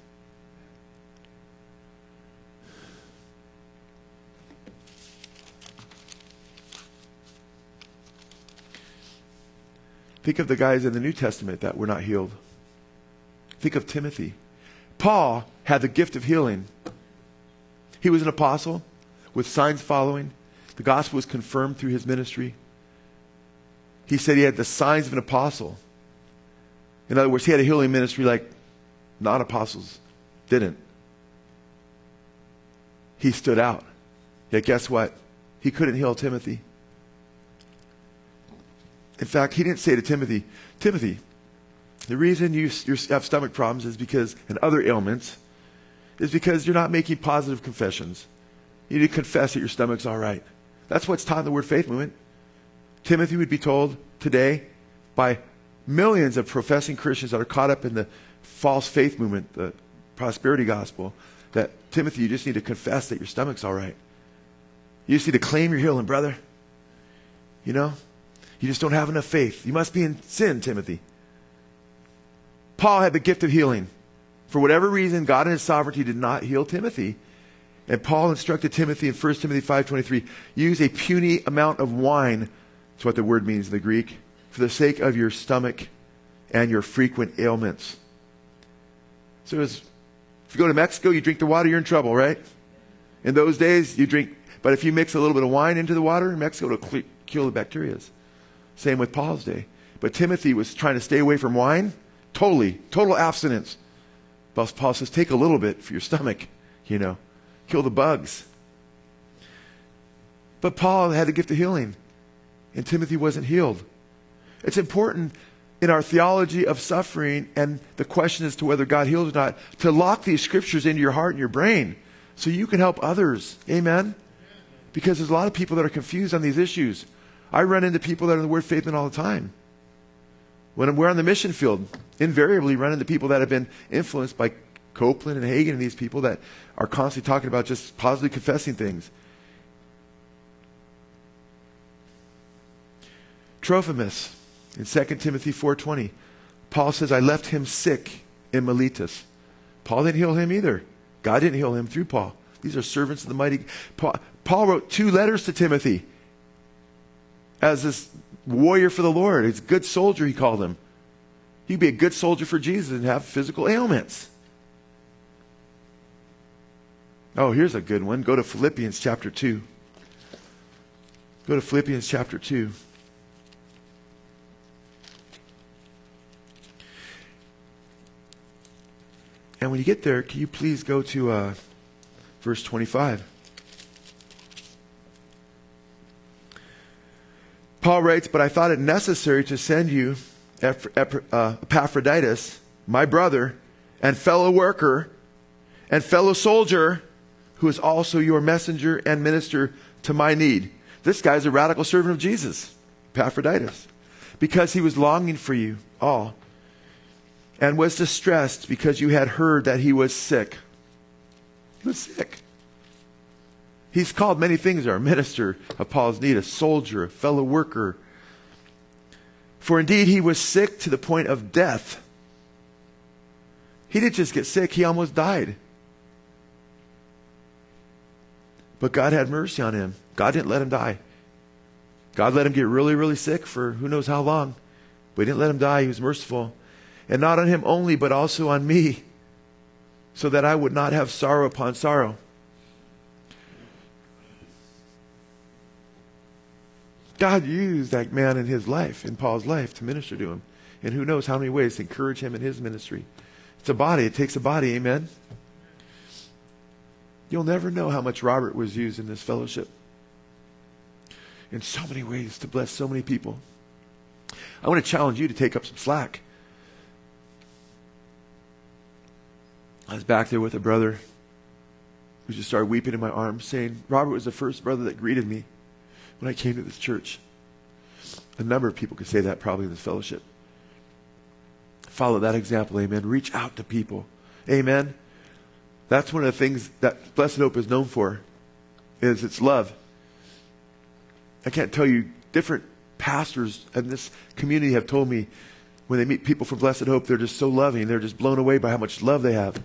Think of the guys in the New Testament that were not healed. Think of Timothy. Paul had the gift of healing. He was an apostle with signs following. The gospel was confirmed through his ministry. He said he had the signs of an apostle. In other words, he had a healing ministry like non-apostles didn't. He stood out. Yet guess what? He couldn't heal Timothy. In fact, he didn't say to Timothy, Timothy, the reason you, you have stomach problems is because, and other ailments, is because you're not making positive confessions. You need to confess that your stomach's all right. That's what's taught in the Word Faith Movement. Timothy would be told today by millions of professing Christians that are caught up in the false faith movement, the prosperity gospel, that Timothy, you just need to confess that your stomach's all right. You just need to claim your healing, brother. You know? You just don't have enough faith. You must be in sin, Timothy. Paul had the gift of healing. For whatever reason, God in his sovereignty did not heal Timothy. And Paul instructed Timothy in First Timothy five twenty-three, use a puny amount of wine, that's what the word means in the Greek, for the sake of your stomach and your frequent ailments. So it was, if you go to Mexico, you drink the water, you're in trouble, right? In those days, you drink, but if you mix a little bit of wine into the water in Mexico, it'll kill the bacteria. Same with Paul's day. But Timothy was trying to stay away from wine, totally, total abstinence. But Paul says, take a little bit for your stomach, you know, kill the bugs. But Paul had the gift of healing, and Timothy wasn't healed. It's important in our theology of suffering and the question as to whether God heals or not, to lock these scriptures into your heart and your brain so you can help others. Amen? Because there's a lot of people that are confused on these issues. I run into people that are in the Word Faith Movement all the time. When we're on the mission field, invariably run into people that have been influenced by Copeland and Hagen and these people that are constantly talking about just positively confessing things. Trophimus, in Second Timothy four twenty, Paul says, I left him sick in Miletus. Paul didn't heal him either. God didn't heal him through Paul. These are servants of the mighty. Paul, Paul wrote two letters to Timothy as this warrior for the Lord. He's a good soldier, he called him. You can be a good soldier for Jesus and have physical ailments. Oh, here's a good one. Go to Philippians chapter two. Go to Philippians chapter two. And when you get there, can you please go to uh, verse twenty-five? Paul writes, but I thought it necessary to send you Epaphroditus, my brother and fellow worker and fellow soldier, who is also your messenger and minister to my need. This guy's a radical servant of Jesus, Epaphroditus, because he was longing for you all and was distressed because you had heard that he was sick. He was sick. He's called many things, our minister of Paul's need, a soldier, a fellow worker. For indeed he was sick to the point of death. He didn't just get sick, he almost died. But God had mercy on him. God didn't let him die. God let him get really, really sick for who knows how long. But he didn't let him die. He was merciful. And not on him only, but also on me, so that I would not have sorrow upon sorrow. God used that man in his life, in Paul's life, to minister to him. And who knows how many ways to encourage him in his ministry. It's a body. It takes a body. Amen? You'll never know how much Robert was used in this fellowship. In so many ways to bless so many people. I want to challenge you to take up some slack. I was back there with a brother who just started weeping in my arms, saying, Robert was the first brother that greeted me when I came to this church. A number of people could say that probably in this fellowship. Follow that example, amen. Reach out to people, amen. That's one of the things that Blessed Hope is known for, is its love. I can't tell you, different pastors in this community have told me when they meet people from Blessed Hope, they're just so loving. They're just blown away by how much love they have.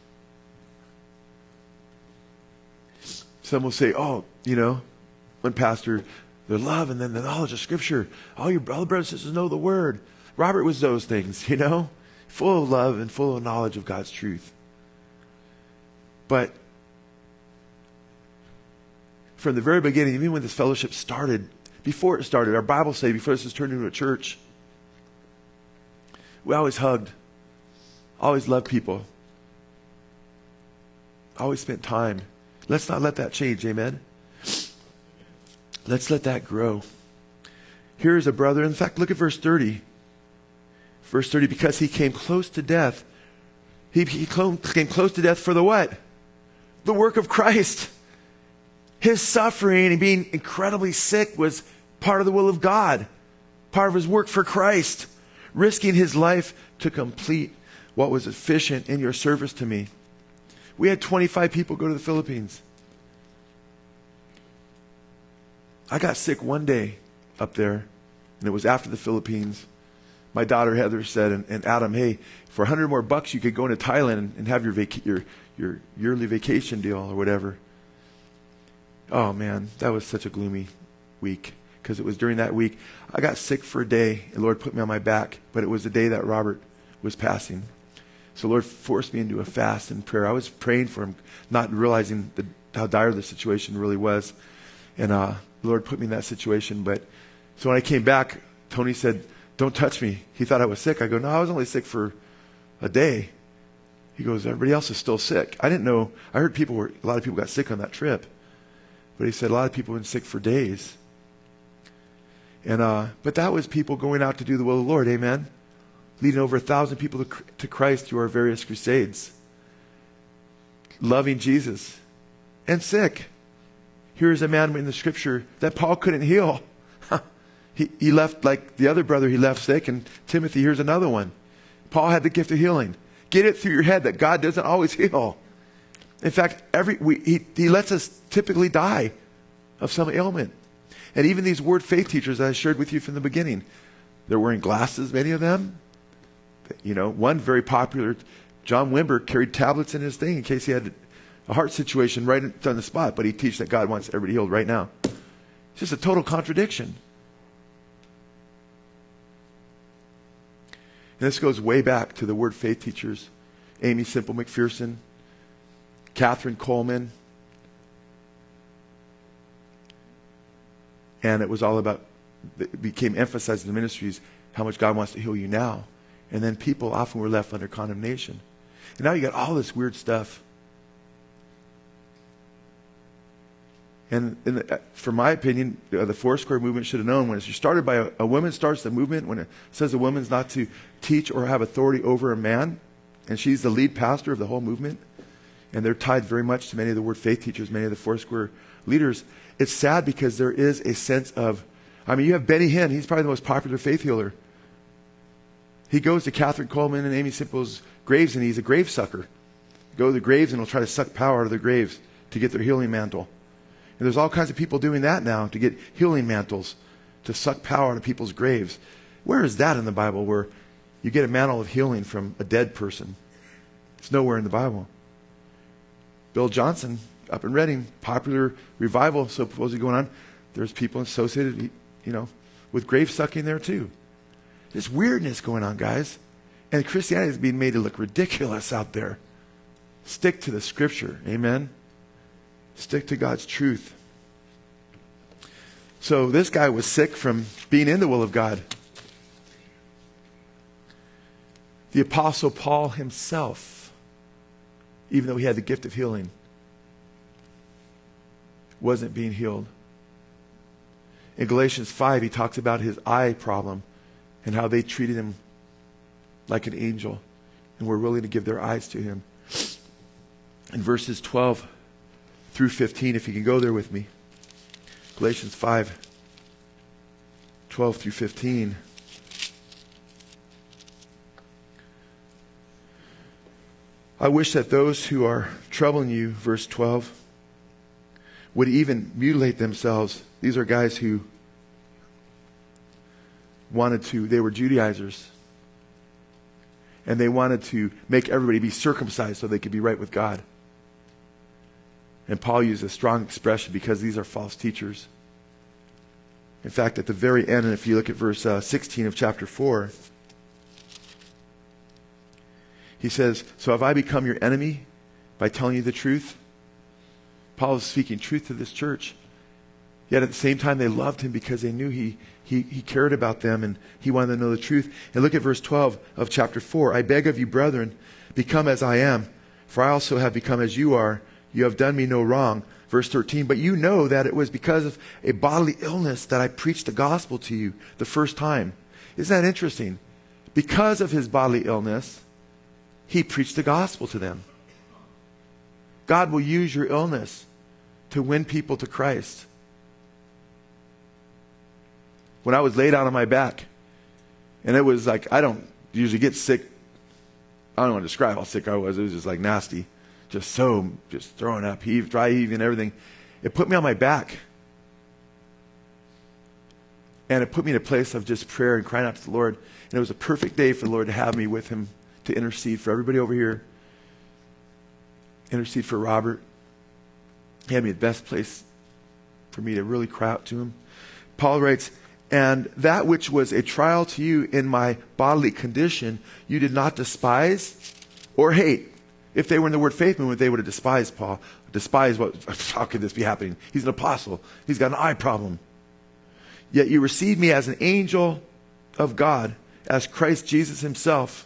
Some will say, oh, you know, one pastor, their love and then the knowledge of Scripture. All your all the brothers and sisters know the Word. Robert was those things, you know, full of love and full of knowledge of God's truth. But from the very beginning, even when this fellowship started, before it started, our Bible study, before this was turned into a church, we always hugged, always loved people, always spent time. Let's not let that change, amen? Let's let that grow. Here is a brother. In fact, look at verse thirty. Verse thirty, because he came close to death. He, he came close to death for the what? The work of Christ. His suffering and being incredibly sick was part of the will of God. Part of his work for Christ. Risking his life to complete what was efficient in your service to me. We had twenty-five people go to the Philippines. I got sick one day up there, and it was after the Philippines. My daughter Heather said, and, and Adam, hey, for a hundred more bucks, you could go into Thailand and, and have your, vac- your your yearly vacation deal or whatever. Oh man, that was such a gloomy week, because it was during that week I got sick for a day. The Lord put me on my back, but it was the day that Robert was passing. So the Lord forced me into a fast and prayer. I was praying for him, not realizing the, how dire the situation really was. And uh, the Lord put me in that situation. But so when I came back, Tony said, don't touch me. He thought I was sick. I go, no, I was only sick for a day. He goes, everybody else is still sick. I didn't know. I heard people were, a lot of people got sick on that trip. But he said a lot of people have been sick for days. And uh, but that was people going out to do the will of the Lord, amen? Leading over a thousand people to, to Christ through our various crusades. Loving Jesus. And sick. Here's a man in the scripture that Paul couldn't heal. he, he left, like the other brother, he left sick. And Timothy, here's another one. Paul had the gift of healing. Get it through your head that God doesn't always heal. In fact, every we, he, he lets us typically die of some ailment. And even these word faith teachers that I shared with you from the beginning, they're wearing glasses, many of them. You know, one very popular, John Wimber, carried tablets in his thing in case he had a heart situation right on the spot, but he teaches that God wants everybody healed right now. It's just a total contradiction. And this goes way back to the word faith teachers. Amy Simple McPherson, Catherine Coleman. And it was all about, it became emphasized in the ministries, how much God wants to heal you now. And then people often were left under condemnation. And now you got all this weird stuff. And in the, for my opinion, uh, the Foursquare movement should have known when it's started by a, a woman starts the movement, when it says a woman's not to teach or have authority over a man, and she's the lead pastor of the whole movement, and they're tied very much to many of the word faith teachers, many of the Foursquare leaders. It's sad because there is a sense of, I mean, you have Benny Hinn. He's probably the most popular faith healer. He goes to Catherine Coleman and Amy Simple's graves, and he's a grave sucker. Go to the graves, and he'll try to suck power out of their graves to get their healing mantle. And there's all kinds of people doing that now to get healing mantles, to suck power out of people's graves. Where is that in the Bible where you get a mantle of healing from a dead person? It's nowhere in the Bible. Bill Johnson, up in Reading, popular revival supposedly going on. There's people associated, you know, with grave sucking there too. There's weirdness going on, guys. And Christianity is being made to look ridiculous out there. Stick to the scripture. Amen. Stick to God's truth. So this guy was sick from being in the will of God. The Apostle Paul himself, even though he had the gift of healing, wasn't being healed. In Galatians five, he talks about his eye problem and how they treated him like an angel and were willing to give their eyes to him. In verses twelve through fifteen, if you can go there with me. Galatians five, twelve through fifteen. I wish that those who are troubling you, verse twelve, would even mutilate themselves. These are guys who wanted to, they were Judaizers. And they wanted to make everybody be circumcised so they could be right with God. And Paul used a strong expression because these are false teachers. In fact, at the very end, and if you look at verse uh, sixteen of chapter four, he says, so have I become your enemy by telling you the truth. Paul was speaking truth to this church. Yet at the same time, they loved him because they knew he, he, he cared about them and he wanted them to know the truth. And look at verse twelve of chapter four. I beg of you, brethren, become as I am, for I also have become as you are. You have done me no wrong. Verse thirteen, but you know that it was because of a bodily illness that I preached the gospel to you the first time. Isn't that interesting? Because of his bodily illness, he preached the gospel to them. God will use your illness to win people to Christ. When I was laid out on my back, and it was like, I don't usually get sick. I don't want to describe how sick I was. It was just like nasty. Just so, just throwing up, heave, dry heaving and everything. It put me on my back. And it put me in a place of just prayer and crying out to the Lord. And it was a perfect day for the Lord to have me with him to intercede for everybody over here. Intercede for Robert. He had me the best place for me to really cry out to him. Paul writes, and that which was a trial to you in my bodily condition, you did not despise or hate. If they were in the word faith movement, they would have despised Paul. Despised what, how could this be happening? He's an apostle. He's got an eye problem. Yet you received me as an angel of God, as Christ Jesus himself.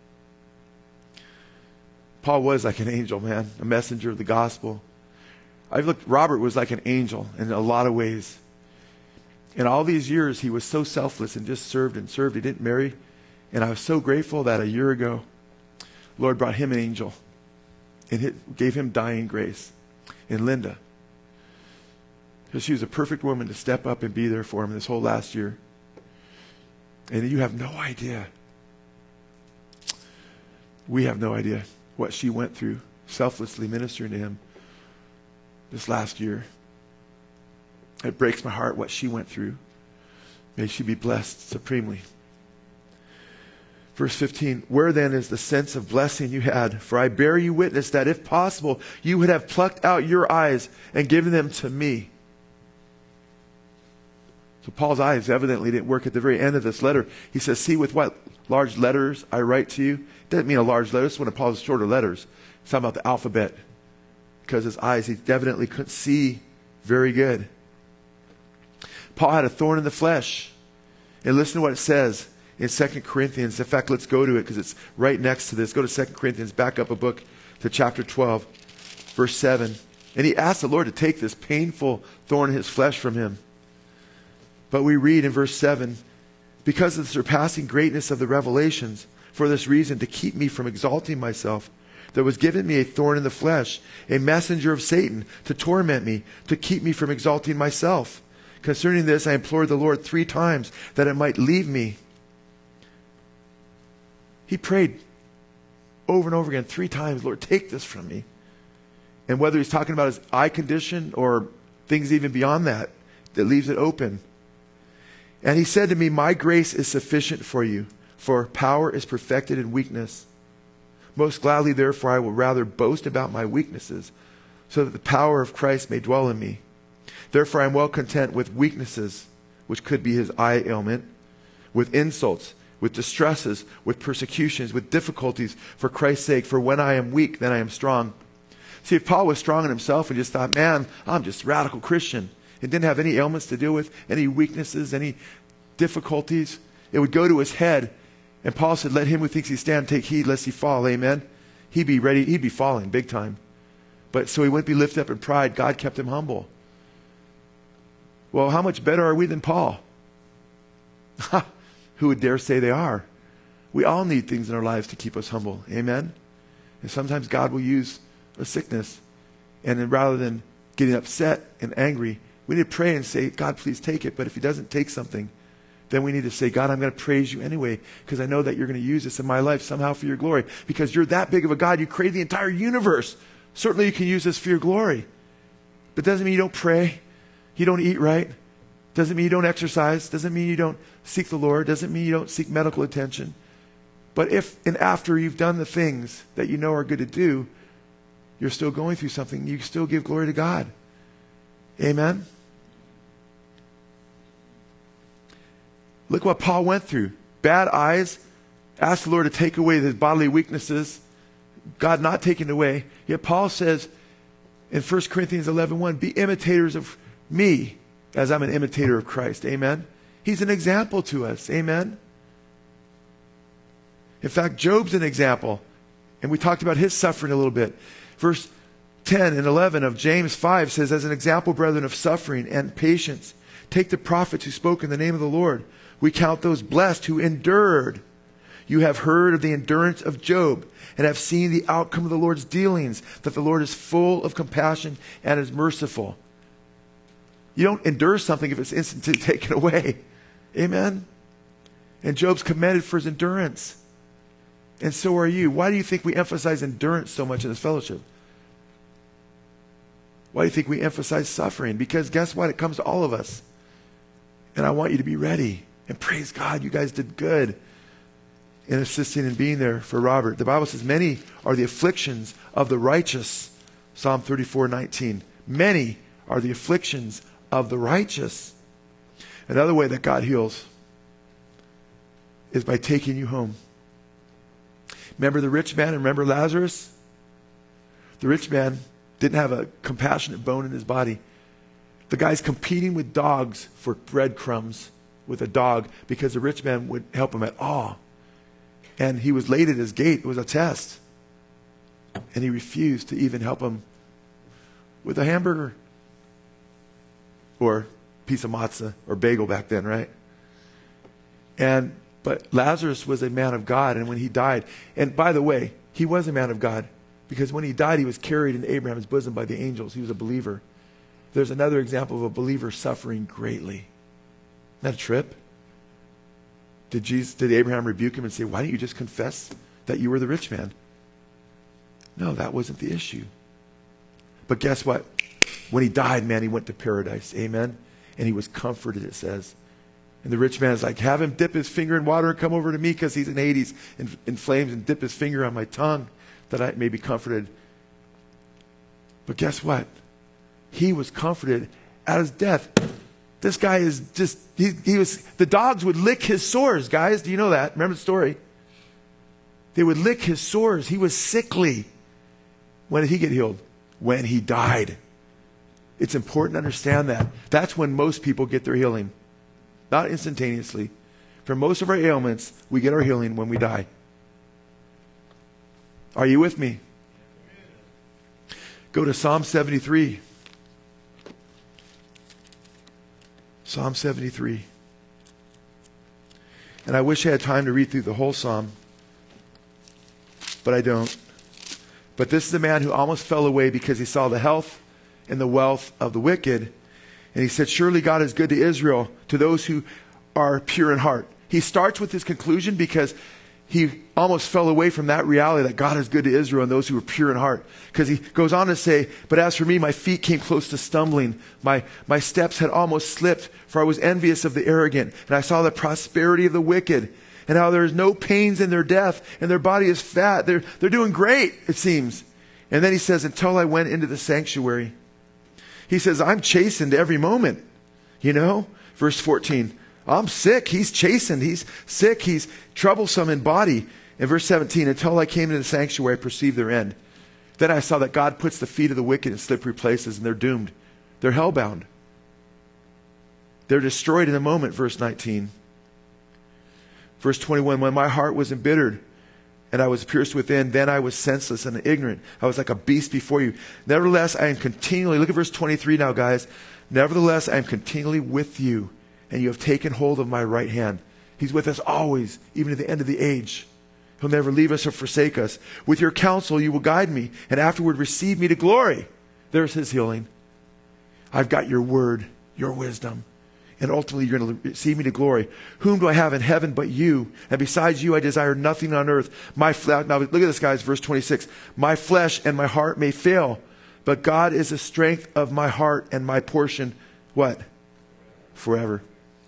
Paul was like an angel, man, a messenger of the gospel. I've looked, Robert was like an angel in a lot of ways. In all these years, he was so selfless and just served and served. He didn't marry. And I was so grateful that a year ago, the Lord brought him an angel and it gave him dying grace in Linda. Because she was a perfect woman to step up and be there for him this whole last year. And you have no idea. We have no idea what she went through, selflessly ministering to him this last year. It breaks my heart what she went through. May she be blessed supremely. Verse fifteen, where then is the sense of blessing you had? For I bear you witness that if possible, you would have plucked out your eyes and given them to me. So Paul's eyes evidently didn't work at the very end of this letter. He says, see with what large letters I write to you. It doesn't mean a large letter. This is one of Paul's shorter letters. It's talking about the alphabet. Because his eyes, he evidently couldn't see very good. Paul had a thorn in the flesh. And listen to what it says in Second Corinthians. In fact, let's go to it because it's right next to this. Go to Second Corinthians, back up a book to chapter twelve, verse seven. And he asked the Lord to take this painful thorn in his flesh from him. But we read in verse seven, because of the surpassing greatness of the revelations, for this reason, to keep me from exalting myself, there was given me a thorn in the flesh, a messenger of Satan, to torment me, to keep me from exalting myself. Concerning this, I implored the Lord three times that it might leave me. He prayed over and over again, three times, Lord, take this from me. And whether he's talking about his eye condition or things even beyond that, that leaves it open. And he said to me, my grace is sufficient for you, for power is perfected in weakness. Most gladly, therefore, I will rather boast about my weaknesses, so that the power of Christ may dwell in me. Therefore, I am well content with weaknesses, which could be his eye ailment, with insults, with distresses, with persecutions, with difficulties, for Christ's sake. For when I am weak, then I am strong. See, if Paul was strong in himself and just thought, man, I'm just a radical Christian, and didn't have any ailments to deal with, any weaknesses, any difficulties, it would go to his head. And Paul said, let him who thinks he stand take heed lest he fall. Amen. He'd be ready, he'd be falling big time. But so he wouldn't be lifted up in pride. God kept him humble. Well, how much better are we than Paul? Who would dare say they are? We all need things in our lives to keep us humble. Amen. And sometimes God will use a sickness. And then rather than getting upset and angry, we need to pray and say, God, please take it. But if he doesn't take something, then we need to say, God, I'm going to praise you anyway, because I know that you're going to use this in my life somehow for your glory. Because you're that big of a God. You created the entire universe. Certainly you can use this for your glory. But doesn't mean you don't pray. You don't eat right. Doesn't mean you don't exercise. Doesn't mean you don't seek the Lord. Doesn't mean you don't seek medical attention. But if and after you've done the things that you know are good to do, you're still going through something, you still give glory to God. Amen? Look what Paul went through. Bad eyes. Asked the Lord to take away his bodily weaknesses. God not taking it away. Yet Paul says in First Corinthians eleven one, be imitators of me as I'm an imitator of Christ. Amen. He's an example to us. Amen. In fact, Job's an example. And we talked about his suffering a little bit. Verse ten and eleven of James five says, as an example, brethren, of suffering and patience, take the prophets who spoke in the name of the Lord. We count those blessed who endured. You have heard of the endurance of Job and have seen the outcome of the Lord's dealings, that the Lord is full of compassion and is merciful. You don't endure something if it's instantly taken away. Amen? And Job's commended for his endurance. And so are you. Why do you think we emphasize endurance so much in this fellowship? Why do you think we emphasize suffering? Because guess what? It comes to all of us. And I want you to be ready. And praise God, you guys did good in assisting and being there for Robert. The Bible says many are the afflictions of the righteous. Psalm thirty-four nineteen. Many are the afflictions of the righteous. Another way that God heals is by taking you home. Remember the rich man and remember Lazarus? The rich man didn't have a compassionate bone in his body. The guy's competing with dogs for breadcrumbs with a dog because the rich man would help him at all. And he was late at his gate. It was a test. And he refused to even help him with a hamburger. Or piece of matzah or bagel back then, right? And but Lazarus was a man of God, and when he died, and by the way, he was a man of God, because when he died, he was carried in Abraham's bosom by the angels. He was a believer. There's another example of a believer suffering greatly. Isn't that a trip? Did Jesus, did Abraham rebuke him and say, why don't you just confess that you were the rich man? No, that wasn't the issue. But guess what? When he died, man, he went to paradise. Amen? And he was comforted, it says. And the rich man is like, have him dip his finger in water and come over to me because he's in Hades in, in flames and dip his finger on my tongue that I may be comforted. But guess what? He was comforted at his death. This guy is just, he, he was, the dogs would lick his sores, guys. Do you know that? Remember the story? They would lick his sores. He was sickly. When did he get healed? When he died. It's important to understand that. That's when most people get their healing. Not instantaneously. For most of our ailments, we get our healing when we die. Are you with me? Go to Psalm seventy-three. Psalm seventy-three. And I wish I had time to read through the whole psalm, but I don't. But this is a man who almost fell away because he saw the health and the wealth of the wicked. And he said, surely God is good to Israel, to those who are pure in heart. He starts with this conclusion because he almost fell away from that reality that God is good to Israel and those who are pure in heart. Because he goes on to say, but as for me, my feet came close to stumbling. My, my steps had almost slipped, for I was envious of the arrogant. And I saw the prosperity of the wicked, and how there is no pains in their death, and their body is fat. They're, they're doing great, it seems. And then he says, until I went into the sanctuary. He says, I'm chastened every moment. You know? Verse fourteen. I'm sick. He's chastened. He's sick. He's troublesome in body. And verse seventeen. Until I came into the sanctuary, I perceived their end. Then I saw that God puts the feet of the wicked in slippery places, and they're doomed. They're hellbound. They're destroyed in a moment. Verse nineteen. Verse twenty-one. When my heart was embittered, and I was pierced within, then I was senseless and ignorant. I was like a beast before you. Nevertheless, I am continually, look at verse twenty-three now, guys. Nevertheless, I am continually with you, and you have taken hold of my right hand. He's with us always, even to the end of the age. He'll never leave us or forsake us. With your counsel, you will guide me, and afterward receive me to glory. There's his healing. I've got your word, your wisdom. And ultimately, you're going to receive me to glory. Whom do I have in heaven but you? And besides you, I desire nothing on earth. My flesh, now look at this, guys, verse twenty-six. My flesh and my heart may fail, but God is the strength of my heart and my portion. What? Forever.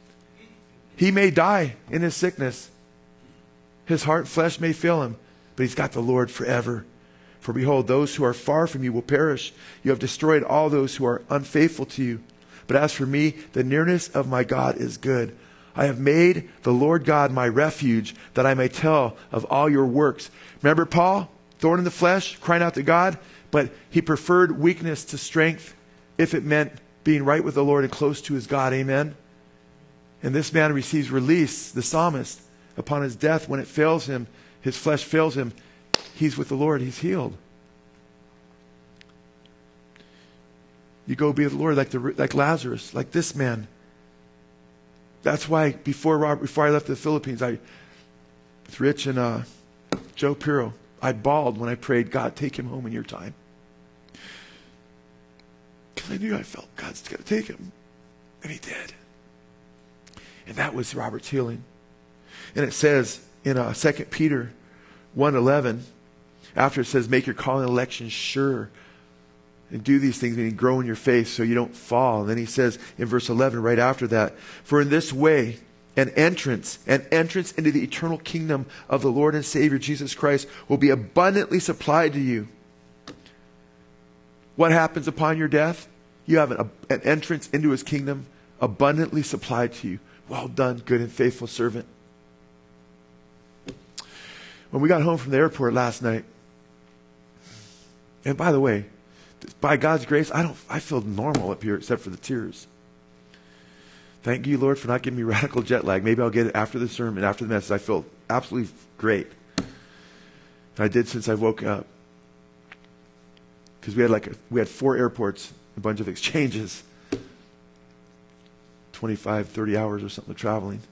He may die in his sickness. His heart and flesh may fail him, but he's got the Lord forever. For behold, those who are far from you will perish. You have destroyed all those who are unfaithful to you. But as for me, the nearness of my God is good. I have made the Lord God my refuge, that I may tell of all your works. Remember Paul? thorn in the flesh, crying out to God, but he preferred weakness to strength if it meant being right with the Lord and close to his God. Amen. And this man receives release, the psalmist, upon his death. When it fails him, his flesh fails him, he's with the Lord. He's healed. You go be with the Lord like, the, like Lazarus, like this man. That's why before Robert, before I left the Philippines, I, with Rich and uh, Joe Pirro, I bawled when I prayed, God, take him home in your time. Because I knew I felt God's going to take him. And he did. And that was Robert's healing. And it says in uh, Second Peter one eleven, after it says, make your calling and election sure. And do these things, meaning grow in your faith so you don't fall. And then he says in verse eleven, right after that, for in this way, an entrance, an entrance into the eternal kingdom of the Lord and Savior Jesus Christ will be abundantly supplied to you. What happens upon your death? You have an, an entrance into his kingdom abundantly supplied to you. Well done, good and faithful servant. When we got home from the airport last night, and by the way, by God's grace, I don't. I feel normal up here except for the tears. Thank you, Lord, for not giving me radical jet lag. Maybe I'll get it after the sermon, after the message. I feel absolutely great. And I did since I woke up. Because we had like a, we had four airports, a bunch of exchanges, twenty-five, thirty hours or something of traveling.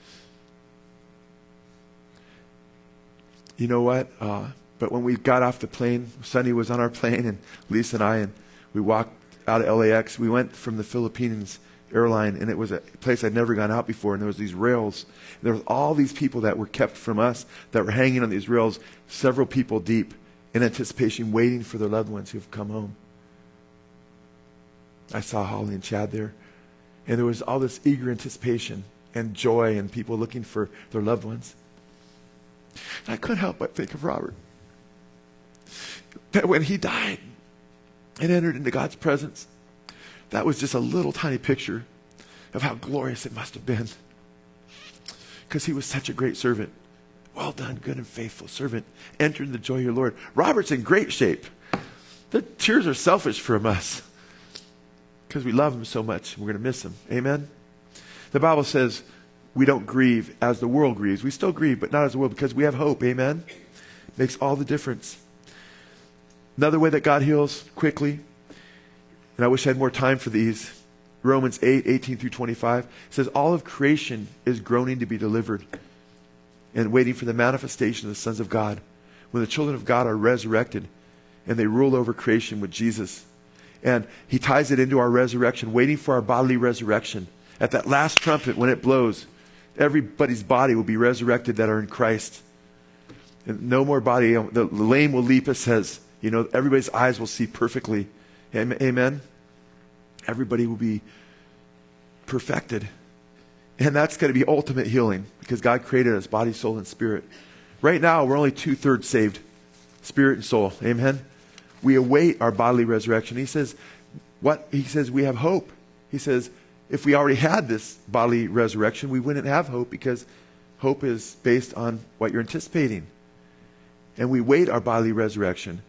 You know what? Uh, But when we got off the plane, Sonny was on our plane, and Lisa and I, and we walked out of L A X. We went from the Philippines airline, and it was a place I'd never gone out before, and there was these rails. And there was all these people that were kept from us that were hanging on these rails, several people deep, in anticipation, waiting for their loved ones who have come home. I saw Holly and Chad there, and there was all this eager anticipation and joy and people looking for their loved ones. And I couldn't help but think of Robert. That when he died and entered into God's presence, that was just a little tiny picture of how glorious it must have been. Because he was such a great servant. Well done, good and faithful servant. Enter in the joy of your Lord. Robert's in great shape. The tears are selfish from us. Because we love him so much. We're going to miss him. Amen? The Bible says we don't grieve as the world grieves. We still grieve, but not as the world, because we have hope. Amen? Makes all the difference. Another way that God heals quickly, and I wish I had more time for these, Romans eight, eighteen through twenty-five, says all of creation is groaning to be delivered and waiting for the manifestation of the sons of God. When the children of God are resurrected and they rule over creation with Jesus. And he ties it into our resurrection, waiting for our bodily resurrection. At that last trumpet, when it blows, everybody's body will be resurrected that are in Christ. And no more body. The lame will leap, it says. You know, everybody's eyes will see perfectly. Amen? Everybody will be perfected. And that's going to be ultimate healing because God created us, body, soul, and spirit. Right now, we're only two-thirds saved, spirit and soul. Amen? We await our bodily resurrection. He says, what? He says we have hope. He says, if we already had this bodily resurrection, we wouldn't have hope because hope is based on what you're anticipating. And we wait our bodily resurrection.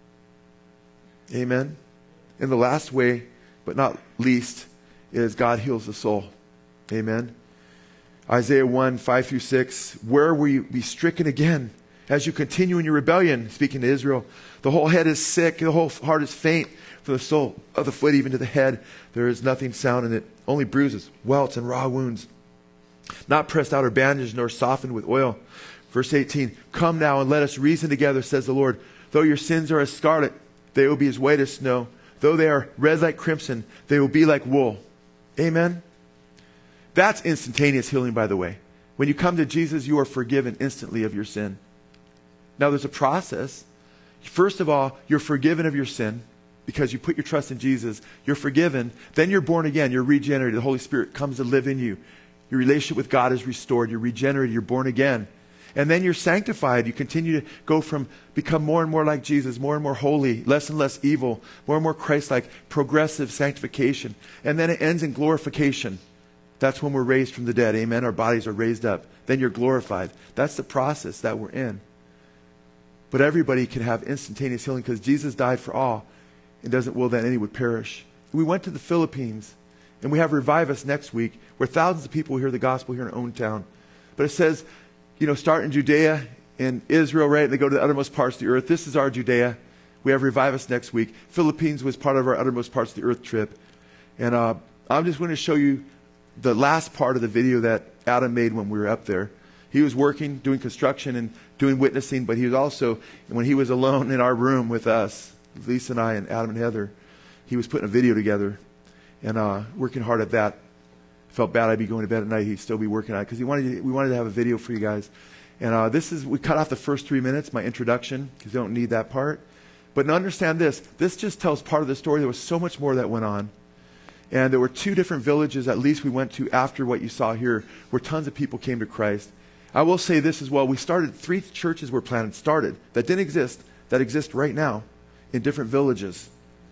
Amen. And the last way, but not least, is God heals the soul. Amen. Isaiah one, five through six. Where will you be stricken again as you continue in your rebellion? Speaking to Israel. The whole head is sick. The whole heart is faint. From the sole of the foot even to the head, there is nothing sound in it. Only bruises, welts, and raw wounds. Not pressed out or bandaged, nor softened with oil. Verse eighteen. Come now and let us reason together, says the Lord. Though your sins are as scarlet, they will be as white as snow. Though they are red like crimson, they will be like wool. Amen? That's instantaneous healing, by the way. When you come to Jesus, you are forgiven instantly of your sin. Now, there's a process. First of all, you're forgiven of your sin because you put your trust in Jesus. You're forgiven. Then you're born again. You're regenerated. The Holy Spirit comes to live in you. Your relationship with God is restored. You're regenerated. You're born again. And then you're sanctified. You continue to go from become more and more like Jesus, more and more holy, less and less evil, more and more Christ-like, progressive sanctification. And then it ends in glorification. That's when we're raised from the dead. Amen. Our bodies are raised up. Then you're glorified. That's the process that we're in. but everybody can have instantaneous healing because Jesus died for all and doesn't will that any would perish. We went to the Philippines, and we have Revive Us next week, where thousands of people will hear the gospel here in our own town. But it says, you know, start in Judea and Israel, right? They go to the uttermost parts of the earth. This is our Judea. We have Revive Us next week. Philippines was part of our uttermost parts of the earth trip. And uh, I'm just going to show you the last part of the video that Adam made when we were up there. He was working, doing construction and doing witnessing, but he was also, when he was alone in our room with us, Lisa and I and Adam and Heather, he was putting a video together and uh, working hard at that. Felt bad I'd be going to bed at night. He'd still be working on it because he wanted to, we wanted to have a video for you guys. And uh, this is, we cut off the first three minutes, my introduction, because you don't need that part. But to understand this, this just tells part of the story. There was so much more that went on. And there were two different villages, at least we went to after what you saw here, where tons of people came to Christ. I will say this as well. We started, three churches were planted, started, that didn't exist, that exist right now in different villages.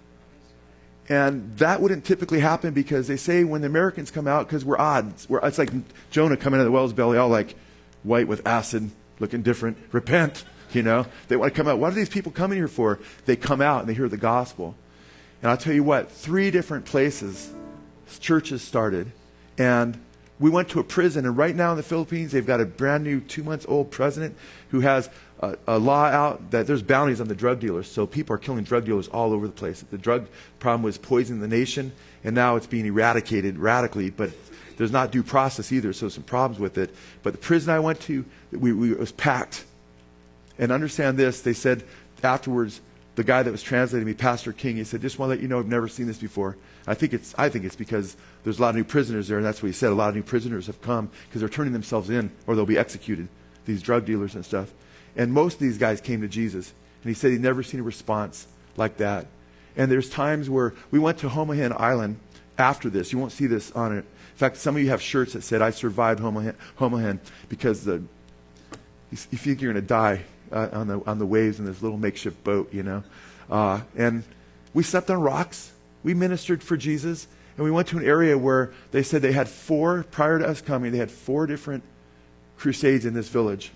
And that wouldn't typically happen because they say when the Americans come out, because we're odd, we're, it's like Jonah coming out of the whale's belly, all like white with acid, looking different, repent, you know. They want to come out. What are these people coming here for? They come out and they hear the gospel. And I'll tell you what, three different places churches started. And we went to a prison, and right now in the Philippines, they've got a brand new two months old president who has a, a law out that there's bounties on the drug dealers. So people are killing drug dealers all over the place. The drug problem was poisoning the nation, and now it's being eradicated radically, but there's not due process either, so some problems with it. But the prison I went to, we, we, it was packed. And understand this, they said afterwards, the guy that was translating me, Pastor King, he said, just want to let you know I've never seen this before. I think it's I think it's because there's a lot of new prisoners there, and that's what he said. A lot of new prisoners have come because they're turning themselves in or they'll be executed, these drug dealers and stuff. And most of these guys came to Jesus. And he said he'd never seen a response like that. And there's times where we went to Homohen Island after this. You won't see this on it. In fact, some of you have shirts that said, I survived Homohen, Homohen because the, you think you're going to die uh, on the on the waves in this little makeshift boat, you know. Uh, and we slept on rocks. We ministered for Jesus, and we went to an area where they said they had four, prior to us coming, they had four different crusades in this village.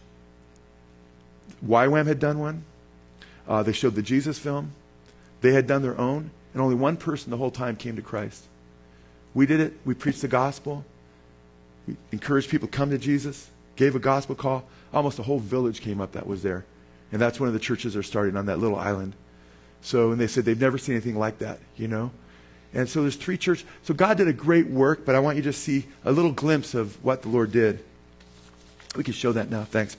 Y WAM had done one. Uh, they showed the Jesus film. They had done their own, and only one person the whole time came to Christ. We did it. We preached the gospel. We encouraged people to come to Jesus, gave a gospel call. Almost a whole village came up that was there. And that's one of the churches they're starting on that little island. So, and they said they've never seen anything like that, you know. And so there's three churches. So God did a great work, but I want you to see a little glimpse of what the Lord did. We can show that now. Thanks.